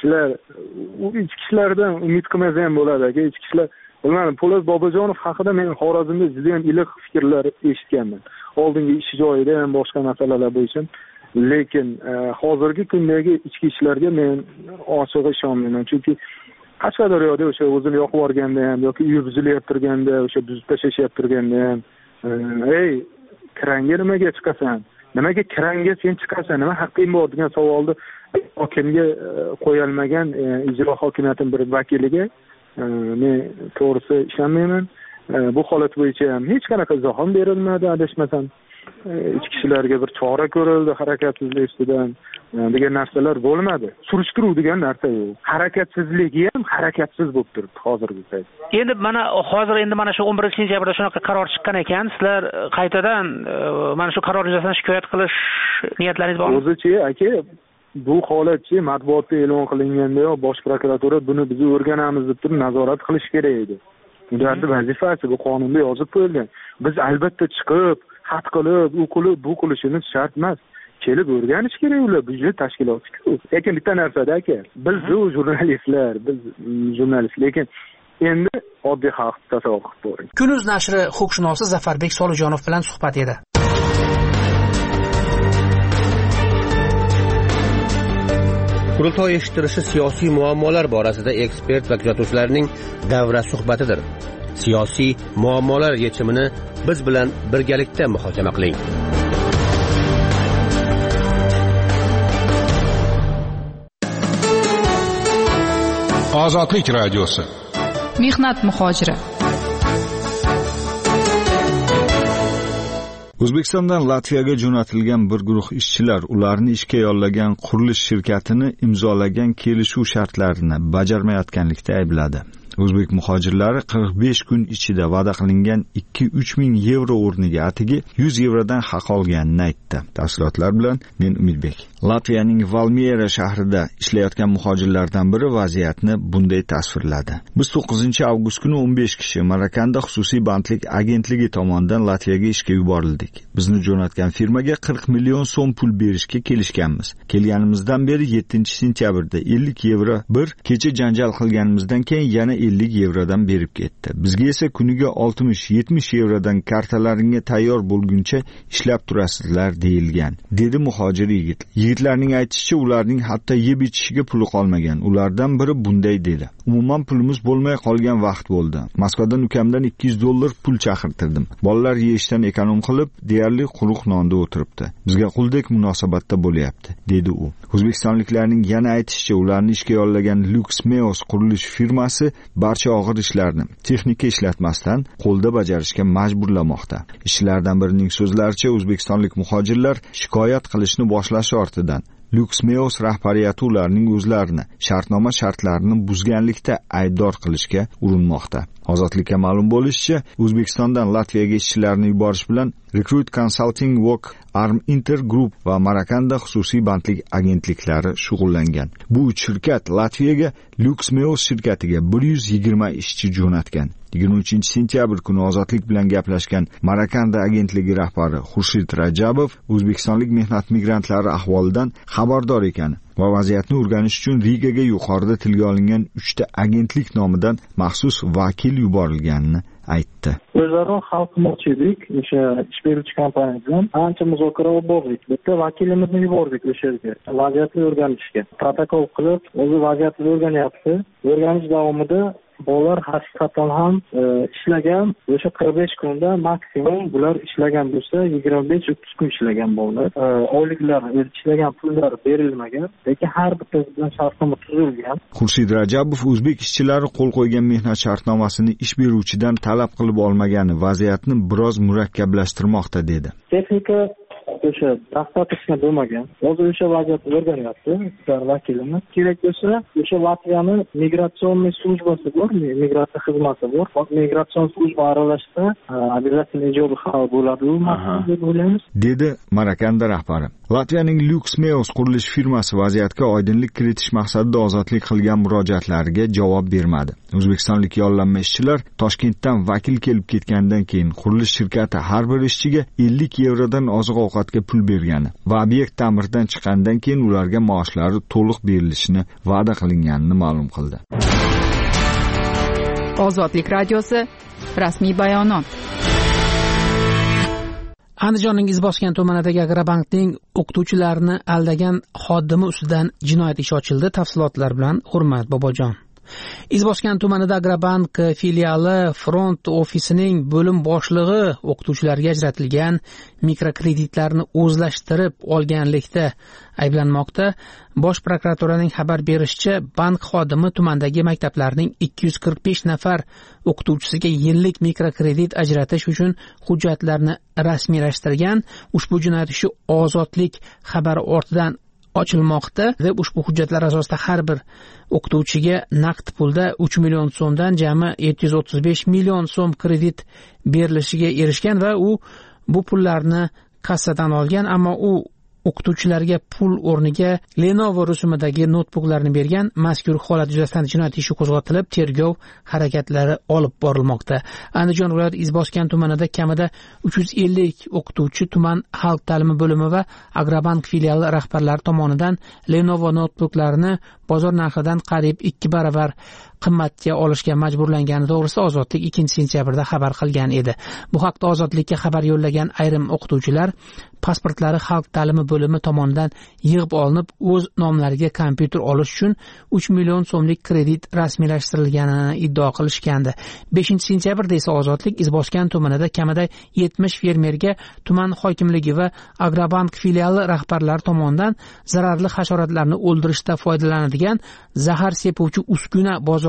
ichki ishlardan umid qilmasa ham bo'ladi aka. Ichki ishlar, bilmadim, Po'lat Bobojonov haqida men Xorazmda juda ham iliq fikrlar eshitganman. Oldingi ish joyida ham boshqa masalalar bo'yicha. Lekin hozirgi kundagi ichki ishlarga men ochiq ishonmayman. Chunki Qashqadaryoda o'sha o'zini yoqib yuborganda ham yoki uyi buzilayotib turganda, o'sha buzib tashlashib turganda ham, kiranga nimaga chiqasan? Nimaga kiranga sen chiqasan? Nima haqqing bor degan savolni hokimga qo'yilmagan ijro hokimiyatining bir vakiliga men to'g'risi ishonmayman. Bu holat bo'yicha ham hech qanaqa izoh ham berilmadi, adashmasam. Ichki ishlarga bir chora ko'rildi harakatsizlik ustidan degan narsalar bo'lmadi. Surishtiruv degan narsa yo'q. Harakatsizligi ham harakatsiz bo'lib turibdi hozirgi paytda. Endi mana shu 11-sentyabrda shunaqa qaror chiqqan ekan. Sizlar qaytadan mana shu qaror yuzasidan shikoyat qilish niyatlaringiz bormi? O'zichi aka, bu holatchi matbuotda e'lon qilinganda bosh prokuratura buni biz o'rganamiz deb turib nazorat qilish kerak edi. Ularning vazifasi bu qonunda yozib qo'yilgan. Biz albatta chiqib xat qilib, bu qilishimiz shart emas. Kelib o'rganish kerak ular, byudjet tashkiloti-ku. Lekin bitta narsada aka, biz jurnalistlar, lekin endi oddiy xalq tasavvur qilib ko'ring. Kunuz nashri huquqshunosi Zafarbek Solijonov bilan suhbat edi. Qurultoy eshittirishi siyosiy muammolar borasida ekspert va kuzatuvchilarning davra suhbatidir. Siyosiy muammolar yechimini biz bilan birgalikda muhokama qiling. Ozodlik radiosi. Mehnat muhojiri. O'zbekistondan Latviyaga jo'natilgan bir guruh ishchilar ularni ishga yollagan qurilish shirkatini imzolagan kelishuv shartlarini bajarmayotganlikda aybladi. O'zbek muhojirlari 45 kun ichida va'da qilingan 2-3 ming yevro o'rniga atigi 100 yevrodan haq olganini aytdi. Tafsilotlar bilan men Umidbek. Latviyaning Valmiera shahrida ishlayotgan muhojirlardan biri vaziyatni bunday tasvirladi. Biz 9-avgust kuni 15 kishi Marakanda xususiy bandlik agentligi tomonidan Latviyaga ishga yuborildik. Bizni jo'natgan firmaga 40 million so'm pul berishga kelishganmiz. Kelganimizdan beri 7-sentyabrda 50 yevro bir kecha janjal qilganimizdan keyin yana 50 yevrodan berib ketdi. Bizga esa kuniga 60-70 yevrodan kartalaringga tayyor bo'lguncha ishlab turasizlar deyilgan, dedi muhojir yigit. Yigitlarning aytishicha, ularning hatto yeb ichishiga puli qolmagan. Ulardan biri bunday dedi: "Umuman pulimiz bo'lmay qolgan vaqt bo'ldi. Moskvadan ukamdan $200 pul chaqirtirdim. Bolalar yeyishdan ekonom qilib, deyarli quruq nonda o'tiribdi. Bizga quldek munosabatda bo'lyapti", dedi u. O'zbekistonliklarning yana aytishicha, ularni ishga yollagan Luxmeos qurilish firmasi barcha og'ir ishlarni texnika ishlatmasdan qo'lda bajarishga majburlamoqda. Ishchilardan birining so'zlaricha, o'zbekistonlik muhojirlar shikoyat qilishni boshlashi ortidan Luxmeos rahbariyati ularning o'zlarini shartnoma shartlarini buzganlikda aybdor qilishga urinmoqda. Ozodlikka ma'lum bo'lishicha, O'zbekistondan Latviyaga ishchilarni yuborish bilan Recruit Consulting Work Arm Inter Group va Marakanda xususiy bandlik agentliklari shug'ullangan. Bu uch shirkat Latviyaga Luxmeos shirkatiga 120 ishchi jo'natgan. 23-sentyabr kuni Ozodlik bilan gaplashgan Marakanda agentligi rahbari Xurshid Rajabov o'zbekistonlik mehnat migrantlari ahvolidan xabardor ekan va vaziyatni o'rganish uchun Rigaga yuqorida tilga olingan 3 ta agentlik nomidan maxsus vakil yuborilganini aytdi. O'zaro hal qilmoqchi edik. O'sha ish beruvchi kompaniya bilan ancha muzokara olib bordik. Bitta vakilimizni yubordik o'sha yerga, vaziyatni o'rganishga. Protokol qilib, o'zi vaziyatni o'rganyapti. O'rganish davomida bolalar haqiqatan ham ishlagan. O'sha 45 kunda maksimum bular ishlagan bo'lsa 25-30 kun ishlagan bolalar. Oyliklar, ishlagan pullar berilmagan, lekin har bittasi bilan shartnoma tuzilgan. Xurshid Rajabov o'zbek ishchilari qo'l qo'ygan mehnat shartnomasini ish beruvchidan talab qilib olmagani vaziyatni biroz murakkablashtirmoqda dedi. Texnika o'sha dasturlash bo'lmagan. Hozir o'sha vaziyatni o'rganyapti vakilimiz. Kerak bo'lsa, o'sha Latviyani migratsion slujbasi bor, migratsiya xizmati bor. Migratsion slujba aralashsa, обязательно ijobiy hal bo'ladi deb o'ylaymiz, dedi Marakanda rahbari. Latviyaning Luxmeos qurilish firmasi vaziyatga oydinlik kiritish maqsadida ozodlik qilgan murojaatlariga javob bermadi. O'zbekistonlik yollanma ishchilar Toshkentdan vakil kelib ketgandan keyin qurilish shirkati har bir ishchiga 50 yevrodan oziq-ovqatga pul bergani va obyekt ta'mirdan chiqqandan keyin ularga maoshlari to'liq berilishini va'da qilinganini ma'lum qildi. Ozodlik radiosi rasmiy bayonot. Andijonning Izboskan tumanidagi Agrobankning o'qituvchilarni aldagan xodimi ustidan jinoyat ishi ochildi. Tafsilotlar bilan Hurmat Bobojon. Izboskan tumanida Agrobank filiali front ofisining bo'lim boshlig'i o'qituvchilarga ajratilgan mikrokreditlarni o'zlashtirib olganlikda ayblanmoqda. Bosh prokuraturaning xabar berishicha, bank xodimi tumandagi maktablarning 245 nafar o'qituvchisiga yillik mikrokredit ajratish uchun hujjatlarni rasmiylashtirgan. Ushbu jinoyat ishi Ozodlik xabari ortidan ochilmoqda va ushbu hujjatlar asosida har bir o'qituvchiga naqd pulda 3 million so'mdan jami 735 million so'm kredit berilishiga erishgan va u bu pullarni kassadan olgan, ammo u o'qituvchilarga pul o'rniga Lenovo rusumidagi notebooklarni bergan. Mazkur holat yuzasidan jinoyat ishi qo'zg'atilib, tergov harakatlari olib borilmoqda. Andijon viloyati Izboskan tumanida kamida 350 o'qituvchi tuman xalq ta'limi bo'limi va Agrobank filiali rahbarlari tomonidan Lenovo notebooklarni bozor narxidan qariyb 2 baravar qimmatga olishga majburlangani to'g'risida Ozodlik 2-sentyabrda xabar qilgan edi. Bu haqda Ozodlikka xabar yo'llagan ayrim o'qituvchilar pasportlari xalq ta'limi bo'limi tomonidan yig'ib olinib, o'z nomlariga kompyuter olish uchun 3 million so'mlik kredit rasmiylashtirilganini iddao qilishgandi. 5-sentyabrda esa Ozodlik Izboskan tumanida kamida 70 fermerga tuman hokimligi va Agrobank filiali rahbarlari tomonidan zararli hasharotlarni o'ldirishda foydalanadigan zahar sepuvchi uskuna bozor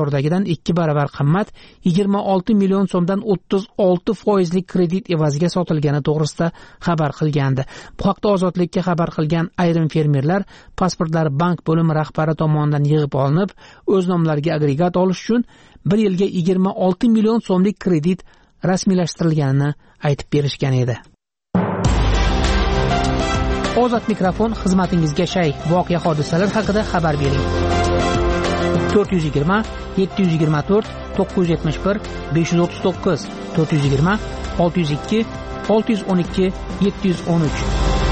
bozordagidan 2 baravar qimmat 26 million so'mdan 36% kredit evaziga sotilgani to'g'risida xabar qilgandi. Bu haqda Ozodlikka xabar qilgan ayrim fermerlar pasportlari bank bo'limi rahbari tomonidan yig'ib olinib, o'z nomlariga agregat olish uchun 1 yilga 26 million so'mlik kredit rasmiylashtirilganini aytib berishgan edi. Ozod mikrofon xizmatingizga shay. Voqea hodisalar haqida xabar bering. 420 724 971 539 420 602 612 713.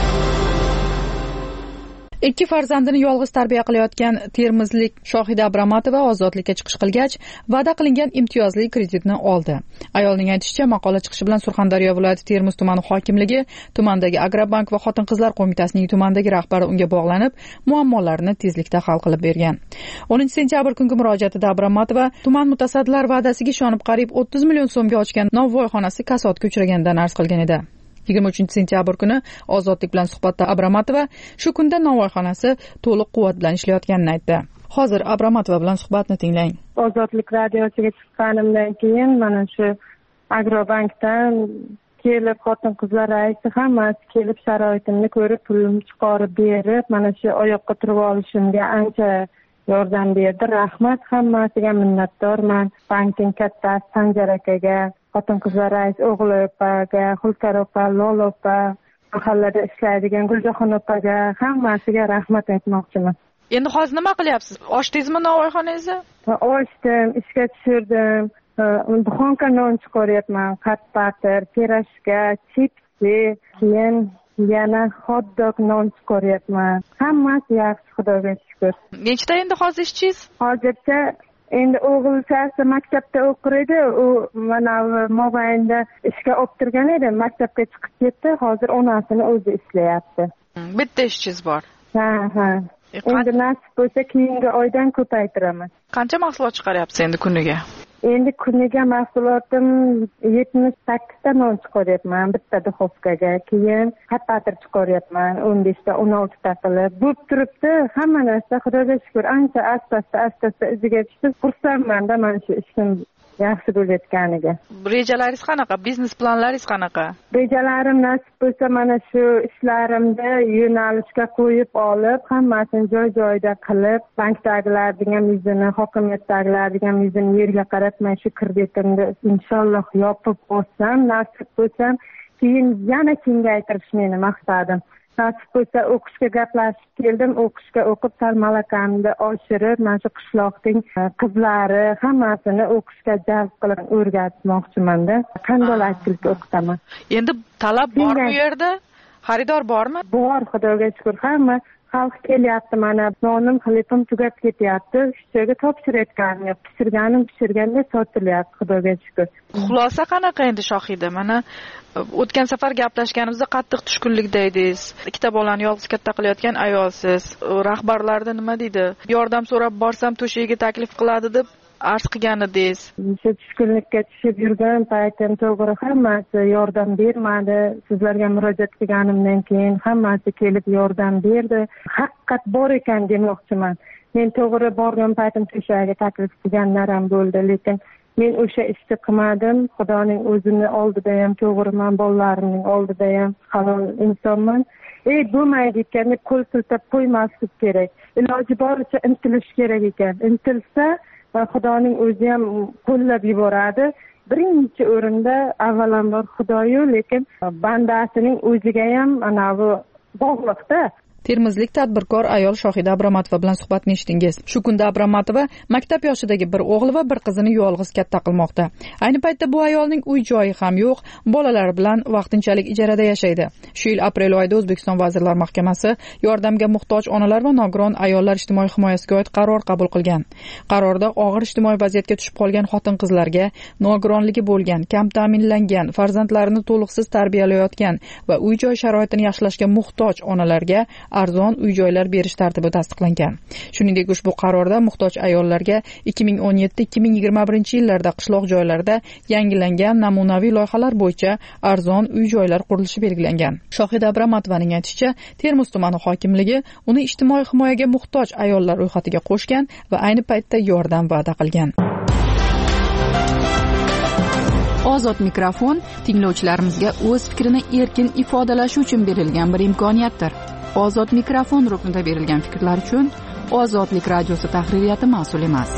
Ikki farzandini yolg'iz tarbiya qilayotgan termizlik Shohida Abramatova ozodlikka chiqish qilgach, va'da qilingan imtiyozli kreditni oldi. Ayolning aytishicha, maqola chiqishi bilan Surxondaryo viloyati Termiz tumani hokimligi, tumandagi Agrobank va Xotin-qizlar qo'mitasining tumandagi rahbari unga bog'lanib, muammolarini tezlikda hal qilib bergan. 10-sentyabr kungi murojaatida Abramatova tuman mutasaddilar va'dasiga ishonib qariyb 30 million so'mga ochgan novvoyxonasi kasodga uchraganidan arz qilgan edi. 23-sentyabr kuni Ozodlik bilan suhbatda Abramatova shu kunda novvoyxonasi to'liq quvvat bilan ishlayotganini aytdi. Hozir Abramatova bilan suhbatni tinglang. Ozodlik radiosiga chiqqanimdan keyin mana shu Agrobankdan kelib, xotin-qizlar raisi hammasi kelib sharoitimni ko'rib, pulimni chiqarib berib, mana shu oyoqqa turib olishimga ancha yordam berdi. Rahmat, hammasiga minnatdorman. Bankning kattasi Sanjar akaga, Xotin-qizlar rais o'g'li opaga, Xulkar opa, Lola opa, mahallada ishlaydigan Guljoxon opaga, hammasiga rahmat aytmoqchiman. Endi hozir nima qilyapsiz? Ochdingizmi novvoyxonangizni? Ochdim, ishga tushirdim. Duxonka non chiqaryapman, qat-patir, pirashka, chipsi, keyin yana hot-dog non chiqaryapman. Hammasi yaxshi, Xudoga shukr. Nechta endi hozir ishchingiz? Hozircha endi o'g'ilchasi maktabda o'qir edi, u mana mobaynda ishga olib turgan edi, maktabga chiqib ketdi, hozir onasini o'zi ishlayapti. Bitta ishchingiz bor? Ha. Endi nasib bo'lsa keyingi oydan ko'paytiraman. Qancha mahsulot chiqaryapsiz endi kuniga? Endi kuniga mahsulotim 78 ta non chiqaryapman bitta duxovkaga, keyin qat-patir chiqaryapman 15 ta, 16 ta qilib. Bo'lib turibdi, hamma narsa Xudoga shukr, ancha asta iziga tushib, xursandman-da mana shu ishim yaxshi bo'layotganiga. Rejalaringiz qanaqa? Biznes planlaringiz qanaqa? Rejalarim nasib bo'lsa mana shu ishlarimda yo'nalishga qo'yib olib, hammasini joy-joyida qilib, bankdagilarning ham yuzini, hokimiyatdagilarning ham yuzini yerga qaratmay shu kreditimni inshaalloh yopib olsam, nasib bo'lsa, keyin yana kengaytirish meni maqsadim. Nasib bo'lsa o'qishga gaplashib keldim, o'qishga o'qib malakамni oshirib, mana shu qishloqning qizlari hammasini o'qishga jalb qilib o'rgatmoqchiman-da. Qandolatchilik o'qitaman. Endi talab bormi bu yerda? Xaridor bormi? Bor, Xudoga shukr. Hamma xalq kelyapti, mana nonim, xilipim tugab ketyapti. Ishchiga topshirayotganim yo'q. Pishirganda sotilyapti, Xudoga shukr. Xulosa qanaqa endi Shohida? Mana o'tgan safar gaplashganimizda qattiq tushkunlikda edingiz. Ikkita bolani yolg'iz katta qilayotgan ayolsiz. Rahbarlarda nima deydi? Yordam so'rab borsam to'shigiga taklif qiladi deb arz qilgan edingiz. Shu tushkunlikka tushib yurgan paytim to'g'ri hammasi yordam bermadi. Sizlarga murojaat qilganimdan keyin hammasi kelib yordam berdi. Haqiqat bor ekan demoqchiman. Men to'g'ri borgan paytim to'shagiga taklif qilganlar ham bo'ldi, lekin men o'sha ishni qilmadim. Xudoning o'zini oldida ham to'g'riman, bolalarimning oldida ham halol insonman. Bo'lmaydi ekan deb qo'l siltab qo'ymaslik kerak. Iloji boricha intilish kerak ekan. Intilsa va Xudoning o'zi ham qo'llab yuboradi. Birinchi o'rinda avvalambor Xudoyu, lekin bandasining o'ziga ham ana bu bog'liqda. Termizlik tadbirkor ayol Shohida Abramatova bilan suhbatni eshitdingiz. Shu kunda Abramatova maktab yoshidagi bir o'g'li va bir qizini yolg'iz katta qilmoqda. Ayni paytda bu ayolning uy joyi ham yo'q, bolalari bilan vaqtinchalik ijarada yashaydi. Shu yil aprel oyida O'zbekiston Vazirlar Mahkamasi yordamga muhtoj onalar va nogiron ayollar ijtimoiy himoyasiga oid qaror qabul qilgan. Qarorda og'ir ijtimoiy vaziyatga tushib qolgan xotin-qizlarga, nogironligi bo'lgan, kam ta'minlangan, farzandlarini to'liqsiz tarbiyalayotgan va uy joy sharoitini yaxshilashga muhtoj onalarga arzon uy-joylar berish tartibi tasdiqlangan. Shuningdek, ushbu qarorda muhtoj ayollarga 2017-2021 yillarda qishloq joylarda yangilangan namunaviy loyihalar bo'yicha arzon uy-joylar qurilishi belgilangan. Shohida Abramatovaning aytishicha, Termiz tumani hokimligi uni ijtimoiy himoyaga muhtoj ayollar ro'yxatiga qo'shgan va ayni paytda yordam va'da qilgan. Ozod mikrofon tinglovchilarimizga o'z fikrini erkin ifodalashi uchun berilgan bir imkoniyatdir. Ozod mikrofon ruknida berilgan fikrlar uchun Ozodlik radiosi tahririyati mas'ul emas.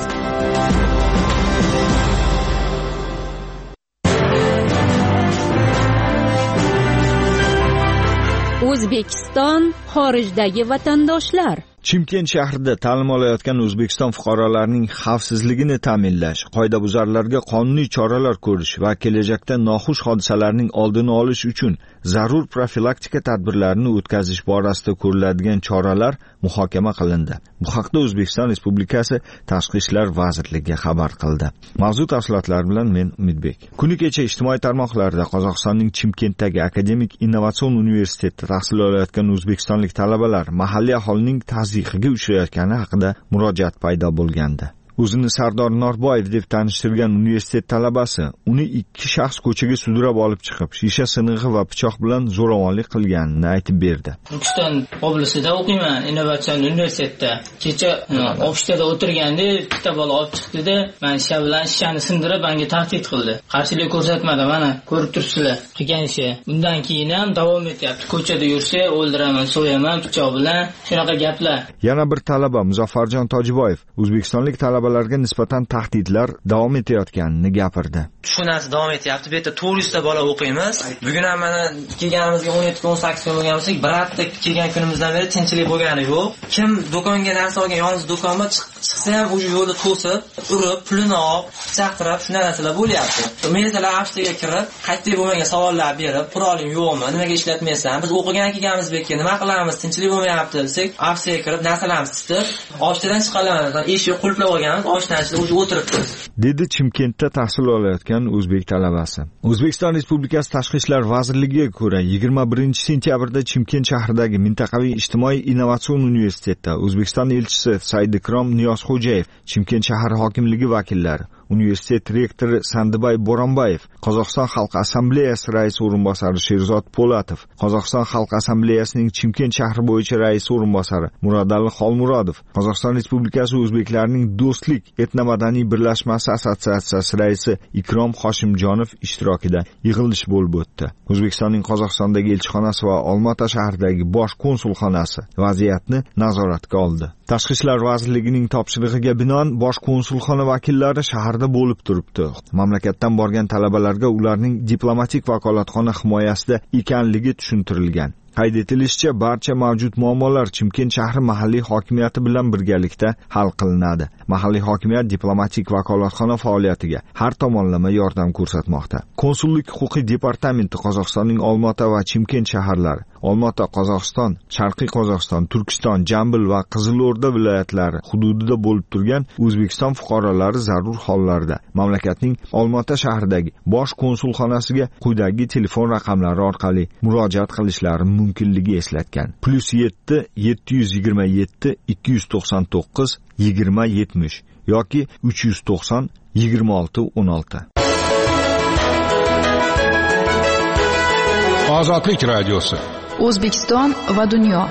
O'zbekiston xorijdagi vatandoshlar. Chimkent shahrida ta'lim olayotgan O'zbekiston fuqarolarining xavfsizligini ta'minlash, qoidabuzarlarga qonuniy choralar ko'rish va kelajakda noxush hodisalarning oldini olish uchun zarur profilaktika tadbirlarini o'tkazish borasida ko'riladigan choralar muhokama qilindi. Bu haqda O'zbekiston Respublikasi Tashqi ishlar vazirligi xabar qildi. Mavzu tafsilotlari bilan men Umidbek. Kuni kecha ijtimoiy tarmoqlarda Qozog'istonning Chimkentdagi Akademik innovatsion universitetida tahsil olayotgan o'zbekistonlik talabalar mahalliy aholining tazyiqiga uchrayotgani haqida murojaat paydo bo'lgandi. O'zini Sardor Norboyev deb tanishtirgan universitet talabasi uni ikki shaxs ko'chaga sudrab olib chiqib, shisha sinig'i va pichoq bilan zo'ravonlik qilganini aytib berdi. Turkiston oblastida o'qiyman, innovatsion universitetda. Kecha ofisda o'tirganda bitta bola olib chiqdi-da, men shisha bilan shishani sindirib, menga tahdid qildi. Qarshilik ko'rsatmadi, mana ko'rib turibsizlar. Qilgan ishi. Undan keyin ham davom etyapti. Ko'chada yursa, o'ldiraman, so'yaman pichoq bilan, shunaqa gaplar. Yana bir talaba Muzaffarjon Tojiboyev o'zbekistonlik talabalarga nisbatan tahdidlar davom etayotganini gapirdi. Shu narsa davom etyapti. Bu yerda 400 ta bola o'qiymiz. Bugun ham mana kelganimizga 17-18 kun bo'lgan bo'lsak, bir hafta kelgan kunimizdan beri tinchlik bo'lgani yo'q. Kim do'konga narsa olgan, yolg'iz do'konga chiqsa ham o'sha yo'lda to'sib, urib, pulini olib, chaqirib, shuna narsalar bo'lyapti. Militsiyalar haftaga kirib, qaytib bo'lmagan savollar berib, quroling yo'qmi, nimaga ishlatmaysan? Biz o'qigan kelganmiz bekka, nima qilamiz? Tinchlik bo'lmayapti desak, haftaga kirib, narsalarimizni titib, ochtadan chiqalarmiz. Eshik qulflab olganmiz, ochdan o'tiribdi. Dedi Chimkentda tahsil olayotgan o'zbek talabasi. O'zbekiston Respublikasi Tashqi ishlar vazirligiga ko'ra 21-sentyabrda Chimkent shahridagi mintaqaviy ijtimoiy innovatsion universitetda O'zbekiston elchisi Saidikrom Niyozxo'jayev, Chimkent shahar hokimligi vakillari, universitet rektori Sandibay Boronbayev, Qozog'iston Xalq Assambleyasi raisi o'rinbosari Sherzod Po'latov, Qozog'iston Xalq Assambleyasining Chimkent shahri bo'yicha raisi o'rinbosari Murodali Xolmurodov, Qozog'iston Respublikasi o'zbeklarining Do'stlik etnomadaniy birlashmasi assotsiatsiyasi raisi Ikrom Hoshimjonov ishtirokida yig'ilish bo'lib o'tdi. O'zbekistonning Qozog'istondagi elchixonasi va Olmaota shahridagi bosh konsulxonasi vaziyatni nazoratga oldi. Tashqi ishlar vazirligining topshirig'iga binoan bosh konsulxona vakillari shaharda bo'lib turibdi. Mamlakatdan borgan talabalarga ularning diplomatik vakolatxona himoyasida ekanligi tushuntirilgan. Qayd etilishicha, barcha mavjud muammolar Chimkent shahri mahalliy hokimiyati bilan birgalikda hal qilinadi. Mahalliy hokimiyat diplomatik vakolatxona faoliyatiga har tomonlama yordam ko'rsatmoqda. Konsullik huquqiy departamenti Qozog'istonning Olmaota va Chimkent shaharlari, Olmaota, Qozog'iston, Sharqiy Qozog'iston, Turkiston, Jambil va Qizilo'rda viloyatlari hududida bo'lib turgan O'zbekiston fuqarolari zarur hollarda mamlakatning Olmaota shahridagi bosh konsulxonasiga quyidagi telefon raqamlari orqali murojaat qilishlari mumkinligi eslatgan. +7 727 299 2070 yoki 390 26 16. Ozodlik radiosi. O'zbekiston va dunyo.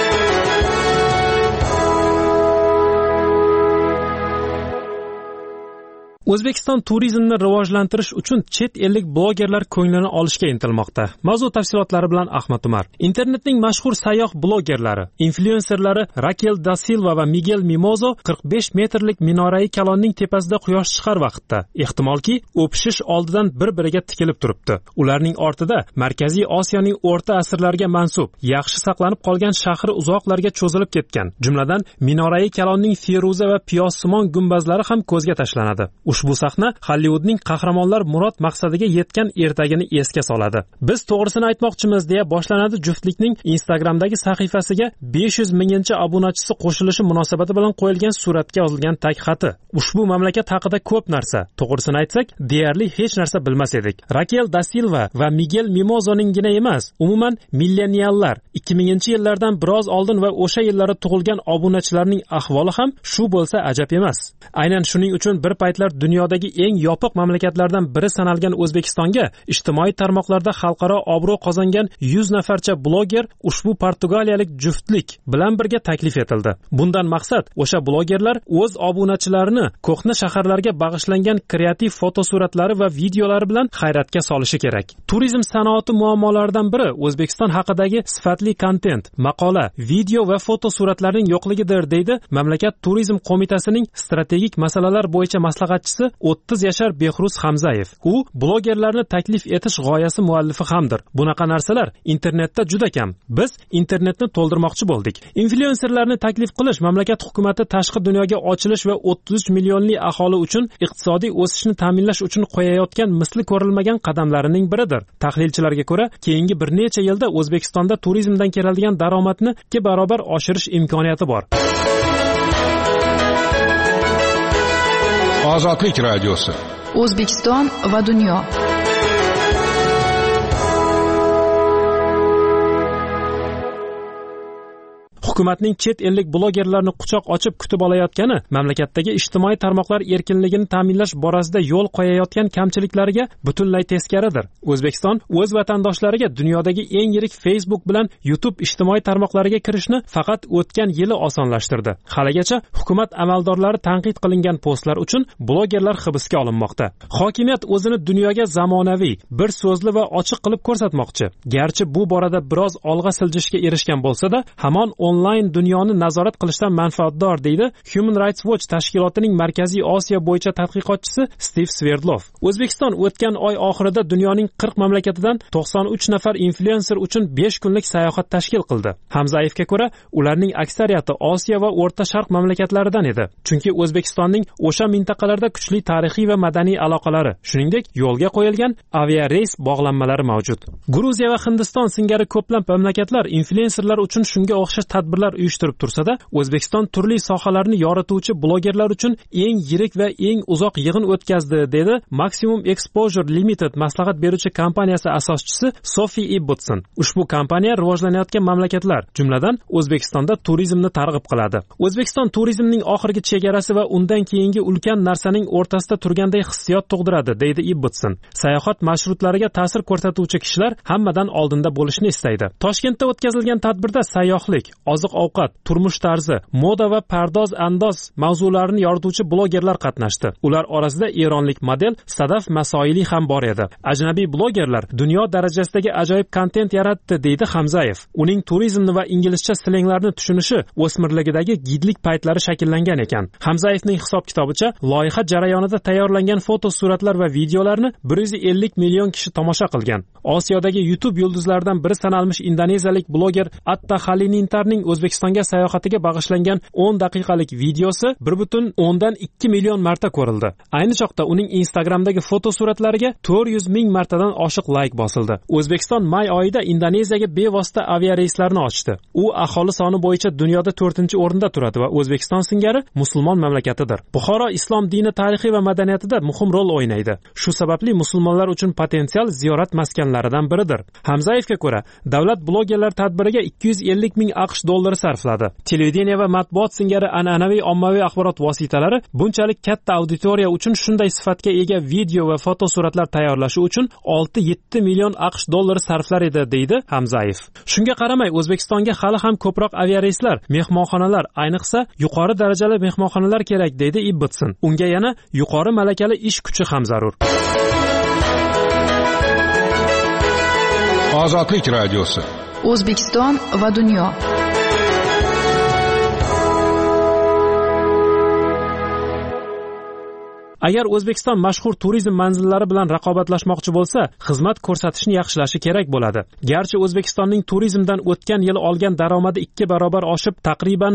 O'zbekiston turizmni rivojlantirish uchun chet ellik blogerlar ko'nglini olishga intilmoqda. Mavzu tafsilotlari bilan Ahmad Umar. Internetning mashhur sayyoh blogerlari, influenserlari Raquel da Silva va Miguel Mimozo 45 metrlik minorai kalonning tepasida quyosh chiqar vaqtda, ehtimolki, o'pishish oldidan bir-biriga tikilib turibdi. Ularning ortida Markaziy Osiyoning o'rta asrlarga mansub, yaxshi saqlanib qolgan shahri uzoqlarga cho'zilib ketgan. Jumladan, minorai kalonning feruza va piyozsimon gumbazlari ham ko'zga tashlanadi. Ushbu sahna Hollywoodning qahramonlar murod maqsadiga yetgan ertagini esga soladi. Biz to'g'risini aytmoqchimiz deya boshlanadi juftlikning Instagramdagi sahifasiga 500 minginchi obunachisi qo'shilishi munosabati bilan qo'yilgan suratga yozilgan tag xati. Ushbu mamlakat haqida ko'p narsa, to'g'risini aytsak, deyarli hech narsa bilmas edik. Raquel da Silva va Miguel Mimozoningina emas, umuman milleniallar 2000-yillardan biroz oldin va o'sha yillarda tug'ilgan obunachilarning ahvoli ham shu bo'lsa ajab emas. Aynan shuning uchun bir paytlar dunyodagi eng yopiq mamlakatlardan biri sanalgan O'zbekistonga ijtimoiy tarmoqlarda xalqaro obro' qozongan 100 nafarcha bloger ushbu portugaliyalik juftlik bilan birga taklif etildi. Bundan maqsad o'sha blogerlar o'z obunachilarini ko'hna shaharlarga bag'ishlangan kreativ fotosuratlari va videolari bilan hayratga solishi kerak. Turizm sanoati muammolaridan biri O'zbekiston haqidagi sifatli kontent, maqola, video va fotosuratlarning yo'qligidir, deydi mamlakat turizm qo'mitasining strategik masalalar bo'yicha maslahatchisi 30 yashar Behruz Hamzayev. U blogerlarni taklif etish g'oyasi muallifi hamdir. Bunaqa narsalar internetda juda kam. Biz internetni to'ldirmoqchi bo'ldik. Influencerlarni taklif qilish mamlakat hukumati tashqi dunyoga ochilish va 33 millionli aholi uchun iqtisodiy o'sishni ta'minlash uchun qo'yayotgan misli ko'rilmagan qadamlarining biridir. Tahlilchilarga ko'ra, keyingi bir necha yilda O'zbekistonda turizmdan keladigan daromadni 2 barobar oshirish imkoniyati bor. Ozodlik radiosi. O'zbekiston va dunyo. Hukumatning chet ellik blogerlarni quchoq ochib kutib olayotgani mamlakatdagi ijtimoiy tarmoqlar erkinligini ta'minlash borasida yo'l qo'yayotgan kamchiliklariga butunlay teskaridir. O'zbekiston o'z vatandoshlariga dunyodagi eng yirik Facebook bilan YouTube ijtimoiy tarmoqlariga kirishni faqat o'tgan yili osonlashtirdi. Haligacha hukumat amaldorlari tanqid qilingan postlar uchun blogerlar hibsga olinmoqda. Hokimiyat o'zini dunyoga zamonaviy, bir so'zli va ochiq qilib ko'rsatmoqchi. Garchi bu borada biroz olg'a siljishga erishgan bo'lsa-da, hamon onlayn dunyoni nazorat qilishdan manfaatdor, deydi Human Rights Watch tashkilotining Markaziy Osiyo bo'yicha tadqiqotchisi Steve Sverdlov. O'zbekiston o'tgan oy oxirida dunyoning 40 mamlakatidan 93 nafar influencer uchun 5 kunlik sayohat tashkil qildi. Hamzayevga ko'ra, ularning aksariyati Osiyo va O'rta Sharq mamlakatlaridan edi. Chunki O'zbekistonning o'sha mintaqalarda kuchli tarixiy va madaniy aloqalari, shuningdek, yo'lga qo'yilgan aviareys bog'lanmalari mavjud. Gruziya va Hindiston singari ko'plab mamlakatlar influencerlar uchun shunga o'xshash tadbirlar uyushtirib tursa-da, O'zbekiston turli sohalarni yorituvchi blogerlar uchun eng yirik va eng uzoq yig'in o'tkazdi, dedi Maximum Exposure Limited maslahat beruvchi kompaniyasi asoschisi Sophie Ibbotson. Ushbu kompaniya rivojlanayotgan mamlakatlar, jumladan O'zbekistonda turizmni targ'ib qiladi. O'zbekiston turizmning oxirgi chegarasi va undan keyingi ulkan narsaning o'rtasida turganday hissiyot tug'diradi, deydi Ibbotson. Sayohat marshrutlariga ta'sir ko'rsatuvchi kishilar hammadan oldinda bo'lishni istaydi. Toshkentda o'tkazilgan tadbirda sayyohlik, oziq-ovqat, turmush tarzi, moda va pardoz andoz mavzularini yorituvchi blogerlar qatnashdi. Ular orasida eronlik model Sadaf Masoili ham bor edi. Ajnabiy blogerlar dunyo darajasidagi ajoyib kontent yaratdi, deydi Hamzayev. Uning turizmni va inglizcha slenglarni tushunishi o'smirligidagi gidlik paytlari shakllangan ekan. Hamzayevning hisob-kitobicha, loyiha jarayonida tayyorlangan fotosuratlar va videolarni 150 million kishi tomosha qilgan. Osiyodagi YouTube yulduzlaridan biri sanalmish indoneziyalik bloger Atta Halilintarning O'zbekistonga sayohatiga bag'ishlangan 10 daqiqalik videosi 1.2 million marta ko'rildi. Ayni chog'da uning Instagramdagi fotosuratlariga 400 ming martadan oshiq like bosildi. O'zbekiston may oyida Indoneziyaga bevosita aviareyslarni ochdi. U aholi soni bo'yicha dunyoda 4-o'rinda turadi va O'zbekiston singari musulmon mamlakatidir. Buxoro islom dini tarixi va madaniyatida muhim rol o'ynaydi. Shu sababli musulmonlar uchun potensial ziyorat maskanlaridan biridir. Hamzayevga ko'ra, davlat blogerlar tadbiriga 250 ming AQSh dollari sarfladi. Televideniya va matbuot singari an'anaviy ommaviy axborot vositalari bunchalik katta auditoriya uchun shunday sifatga ega video va fotosuratlar tayyorlashi uchun 6-7 million AQSh dollari sarflar edi, deydi Hamzayev. Shunga qaramay, O'zbekistonga hali ham ko'proq aviareyslar, mehmonxonalar, ayniqsa yuqori darajali mehmonxonalar kerak, deydi Ibbotson. Unga yana yuqori malakali ish kuchi ham zarur. Ozodlik radiosi. O'zbekiston va dunyo. Agar O'zbekiston mashhur turizm manzillari bilan raqobatlashmoqchi bo'lsa, xizmat ko'rsatishni yaxshilashi kerak bo'ladi. Garchi O'zbekistonning turizmdan o'tgan yil olgan daromadi 2 barobar oshib, taqriban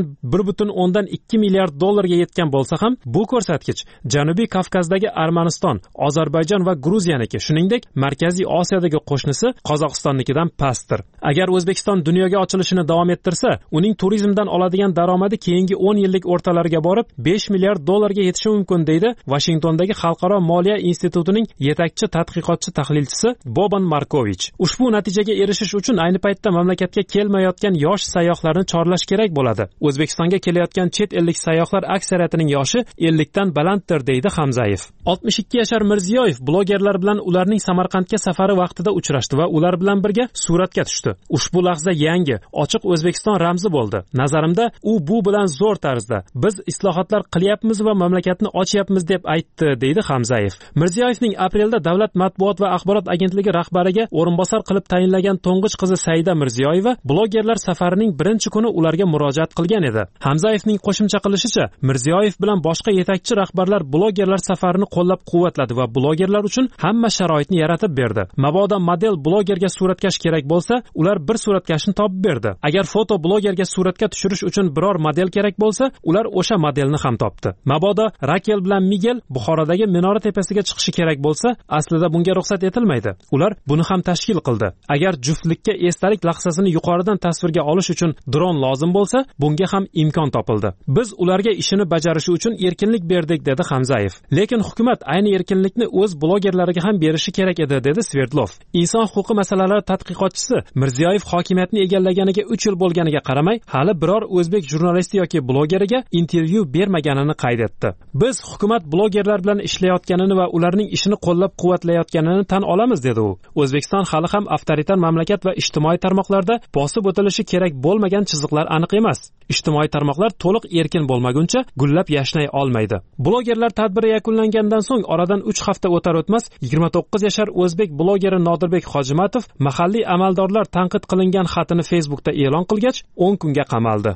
1.2 milliard dollarga yetgan bo'lsa ham, bu ko'rsatkich Janubiy Kavkazdagi Armaniston, Ozarbayjon va Gruziyaniki, shuningdek, Markaziy Osiyodagi qo'shnisi Qozog'istonnikidan pastdir. Agar O'zbekiston dunyoga ochilishini davom ettirsa, uning turizmdan oladigan daromadi keyingi 10 yillik o'rtalariga borib 5 milliard dollarga yetishi mumkin, deydi Washingtondagi Xalqaro moliya institutining yetakchi tadqiqotchi tahlilchisi Boban Markovich. Ushbu natijaga erishish uchun ayni paytda mamlakatga kelmayotgan yosh sayyohlarni chorlash kerak bo'ladi. O'zbekistonga kelayotgan chet ellik sayyohlar aksariyatining yoshi 50 dan balanddir, deydi Hamzayev. 62 yashar Mirziyoyev blogerlar bilan ularning Samarqandga safari vaqtida uchrashdi va ular bilan birga suratga tushdi. Ushbu lahza yangi, ochiq O'zbekiston ramzi bo'ldi. Nazarimda, u bu bilan zo'r tarzda biz islohotlar qilyapmiz va mamlakatni ochyapmiz deb aytdi, deydi Hamzayev. Mirziyoyevning aprelda Davlat matbuot va axborot agentligi rahbariga o'rinbosar qilib tayinlagan to'ng'ich qizi Saida Mirziyoyeva blogerlar safarining birinchi kuni ularga murojaat qilgan edi. Hamzayevning qo'shimcha qilishicha, Mirziyoyev bilan boshqa yetakchi rahbarlar blogerlar safarini qo'llab-quvvatladi va blogerlar uchun hamma sharoitni yaratib berdi. Mabodo model blogerga suratkash kerak bo'lsa, ular bir suratkashni topib berdi. Agar foto blogerga suratga tushirish uchun biror model kerak bo'lsa, ular o'sha modelni ham topdi. Mabodo Rakel bilan Miguel Buxorodagi minora tepasiga chiqishi kerak bo'lsa, aslida bunga ruxsat etilmaydi. Ular buni ham tashkil qildi. Agar juftlikka esdalik lahzasini yuqoridan tasvirga olish uchun dron lozim bo'lsa, bunga ham imkon topildi. Biz ularga ishini bajarishi uchun erkinlik berdik, dedi Hamzayev. Lekin hukumat ayni erkinlikni o'z blogerlariga ham berishi kerak edi, dedi Sverdlov. Inson huquqi masalalari tadqiqotchisi Mirziyoyev hokimiyatni egallaganiga 3 yil bo'lganiga qaramay, hali biror o'zbek jurnalisti yoki blogeriga intervyu bermaganini qayd etdi. Biz hukumat blogerlar bilan ishlayotganini va ularning ishini qo'llab-quvvatlayotganini tan olamiz, dedi u. O'zbekiston hali ham avtoritar mamlakat va ijtimoiy tarmoqlarda bosib o'tilishi kerak bo'lmagan chiziqlar aniq emas. Ijtimoiy tarmoqlar to'liq erkin bo'lmaguncha gullab yashnay olmaydi. Blogerlar tadbiri yakunlangandan so'ng oradan 3 hafta o'tar o'tmas 29 yashar o'zbek blogeri Nodirbek Hojimatov mahalliy amaldorlar tanqid qilingan xatini Facebookda e'lon qilgach 10 kunga qamaldi.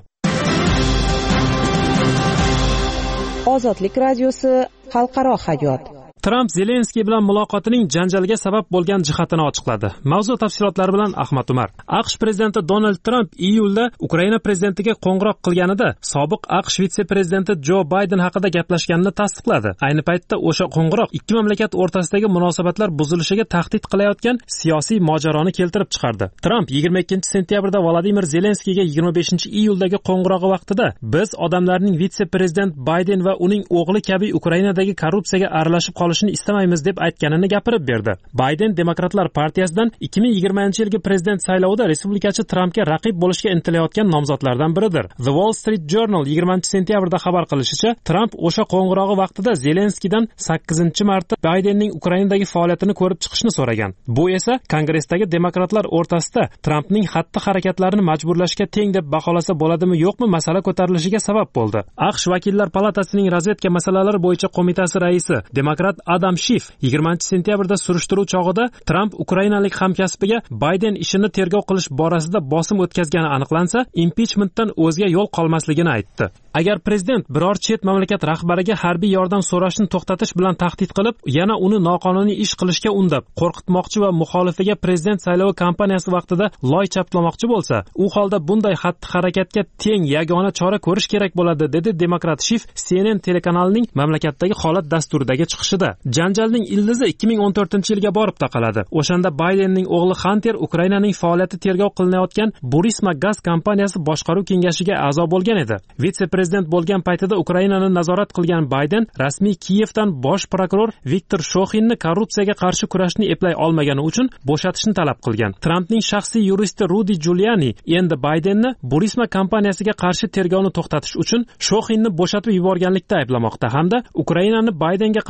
Ozodlik radiosi xalqaro hayot. Tramp Zelenskiy bilan muloqotining janjalga sabab bo'lgan jihatini ochiqladi. Mavzu tafsilotlari bilan Ahmad Umar. AQSh prezidenti Donald Tramp iyulda Ukraina prezidentiga qo'ng'iroq qilganida sobiq AQSh vitse-prezidenti Jo Bayden haqida gaplashganini tasdiqladi. Ayni paytda o'sha qo'ng'iroq ikki mamlakat o'rtasidagi munosabatlar buzilishiga tahdid qilayotgan siyosiy mojaroni keltirib chiqardi. Tramp 22-sentyabrda Vladimir Zelenskiyga 25-iyuldagi qo'ng'irog'i vaqtida biz odamlarning vitse-prezident Bayden va uning o'g'li kabi Ukrainadagi korrupsiyaga aralashib qolishini istamaymiz deb aytganini gapirib berdi. Bayden Demokratlar partiyasidan 2020-yilgi prezident saylovida respublikachi Trampga raqib bo'lishga intilayotgan nomzodlardan biridir. The Wall Street Journal 20-sentyabrda xabar qilishicha, Tramp o'sha qo'ng'irog'i vaqtida Zelenskiydan 8-marta Baydenning Ukrainadagi faoliyatini ko'rib chiqishni so'ragan. Bu esa Kongressdagi demokratlar o'rtasida Trampning xatti-harakatlarini majburlashga teng deb baholasa bo'ladimi yo'qmi masala ko'tarilishiga sabab bo'ldi. AQSh vakillar palatasining razvedka masalalari bo'yicha qo'mitasi raisi demokrat Adam Schiff 20-sentyabrda surishtiruv chog'ida Tramp ukrainalik hamkasbiga Bayden ishini tergov qilish borasida bosim o'tkazgani aniqlansa, impichmentdan o'zga yo'l qolmasligini aytdi. Agar prezident biror chet mamlakat rahbariga harbiy yordam so'rashni to'xtatish bilan tahdid qilib, yana uni noqonuniy ish qilishga undab, qo'rqitmoqchi va muxolifiga prezident saylovi kampaniyasi vaqtida loy chaplamoqchi bo'lsa, u holda bunday xatti-harakatga teng yagona chora ko'rish kerak bo'ladi, dedi demokrat Schiff CNN telekanalining mamlakatdagi holat dasturidagi chiqishida. Janjalning ildizi 2014-yilga borib taqaladi. O'shanda Baydenning o'g'li Hunter Ukrainaning faoliyati tergov qilinayotgan Burisma gaz kompaniyasi boshqaruv kengashiga a'zo bo'lgan edi. Vitse-prezident bo'lgan paytida Ukrainani nazorat qilgan Bayden rasmiy Kiyevdan bosh prokuror Viktor Shoxinni korrupsiyaga qarshi kurashni eplay olmagani uchun bo'shatishni talab qilgan. Trampning shaxsiy yuristi Rudy Giuliani endi Baydenni Burisma kompaniyasiga qarshi tergovni to'xtatish uchun Shoxinni bo'shatib yuborganlikda ayblamoqda hamda Ukrainani Baydenga qarshi tergov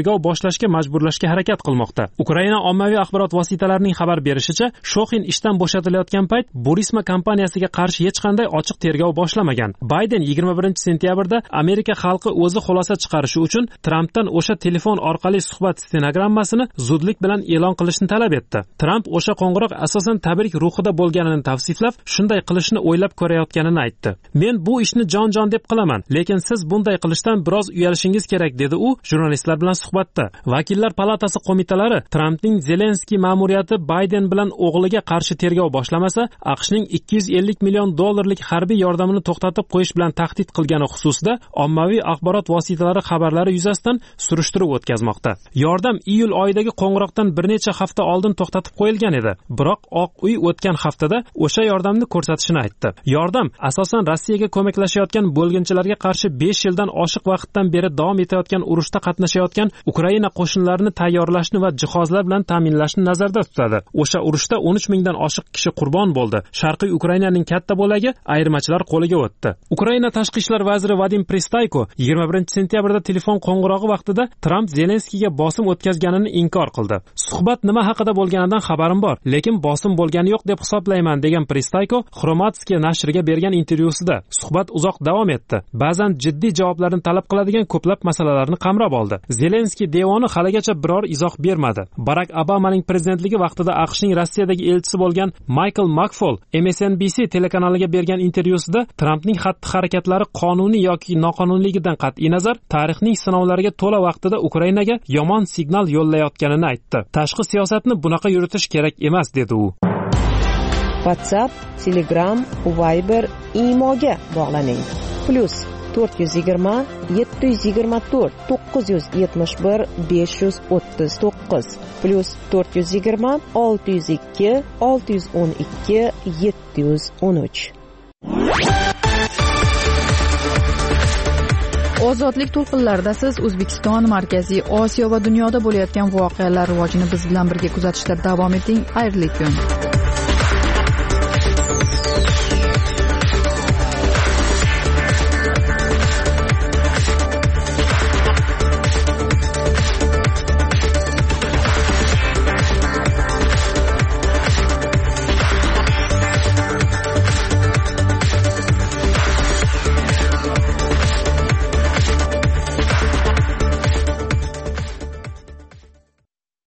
tergov boshlashga majburlashga harakat qilmoqda. Ukraina ommaviy axborot vositalarining xabar berishicha, Shoxin ishdan bo'shatilayotgan payt Burisma kompaniyasiga qarshi hech qanday ochiq tergov boshlamagan. Bayden 21-sentyabrda Amerika xalqi o'zi xulosa chiqarishi uchun Trampdan o'sha telefon orqali suhbat stenogrammasini zudlik bilan e'lon qilishni talab etdi. Tramp o'sha qo'ng'iroq asosan tabrik ruhida bo'lganini tavsiflab, shunday qilishni o'ylab ko'rayotganini aytdi. Men bu ishni jon-jon deb qilaman, lekin siz bunday qilishdan biroz uyalishingiz kerak, dedi u jurnalistlar bilan suhbatda. Vakillar palatasi qo'mitalari Trampning Zelenskiy ma'muriyati Bayden bilan o'g'liga qarshi tergov boshlamasa, AQShning 250 million dollarlik harbiy yordamini to'xtatib qo'yish bilan tahdid qilgani xususida ommaviy axborot vositalari xabarlari yuzasidan surishtiruv o'tkazmoqda. Yordam iyul oyidagi qo'ng'iroqdan bir necha hafta oldin to'xtatib qo'yilgan edi. Biroq Oq uy o'tgan haftada o'sha yordamni ko'rsatishini aytdi. Yordam asosan Rossiyaga ko'maklashayotgan bo'lginchilarga qarshi 5 yildan oshiq vaqtdan beri davom etayotgan urushda qatnashayotgan Ukraina qo'shinlarini tayyorlashni va jihozlar bilan ta'minlashni nazarda tutadi. O'sha urushda 13 mingdan oshiq kishi qurbon bo'ldi. Sharqiy Ukrainaning katta bo'lagi ayirmachilar qo'liga o'tdi. Ukraina tashqi ishlar vaziri Vadim Pristayko 21-sentyabrda telefon qo'ng'irog'i vaqtida Tramp Zelenskiyga bosim o'tkazganini inkor qildi. Suhbat nima haqida bo'lganidan xabarim bor, lekin bosim bo'lgani yo'q deb hisoblayman, degan Pristayko Xromatskiy nashriga bergan intervyusida. Suhbat uzoq davom etdi. Ba'zan jiddiy javoblarni talab qiladigan ko'plab masalalarni qamrab oldi. Zelenskiy devoni haligacha biror izoh bermadi. Barak Obamaning prezidentligi vaqtida AQShning Rossiyadagi elchisi bo'lgan Michael McFaul MSNBC telekanaliga bergan intervyusida Trampning xatti-harakatlari qonuniy yoki noqonuniyligidan qat'iy nazar tarixning sinovlariga to'la vaqtida Ukrainaga yomon signal yo'llayotganini aytdi. Tashqi siyosatni bunaqa yuritish kerak emas, dedi u. WhatsApp, Telegram, Viber, Imoga bog'laning. +420 724 971 539 +420 602 612 713. Ozodlik to'lqinlarida siz O'zbekiston, Markaziy Osiyo va dunyoda bo'layotgan voqealar rivojini biz bilan birga kuzatishda davom eting. Xayrli kun.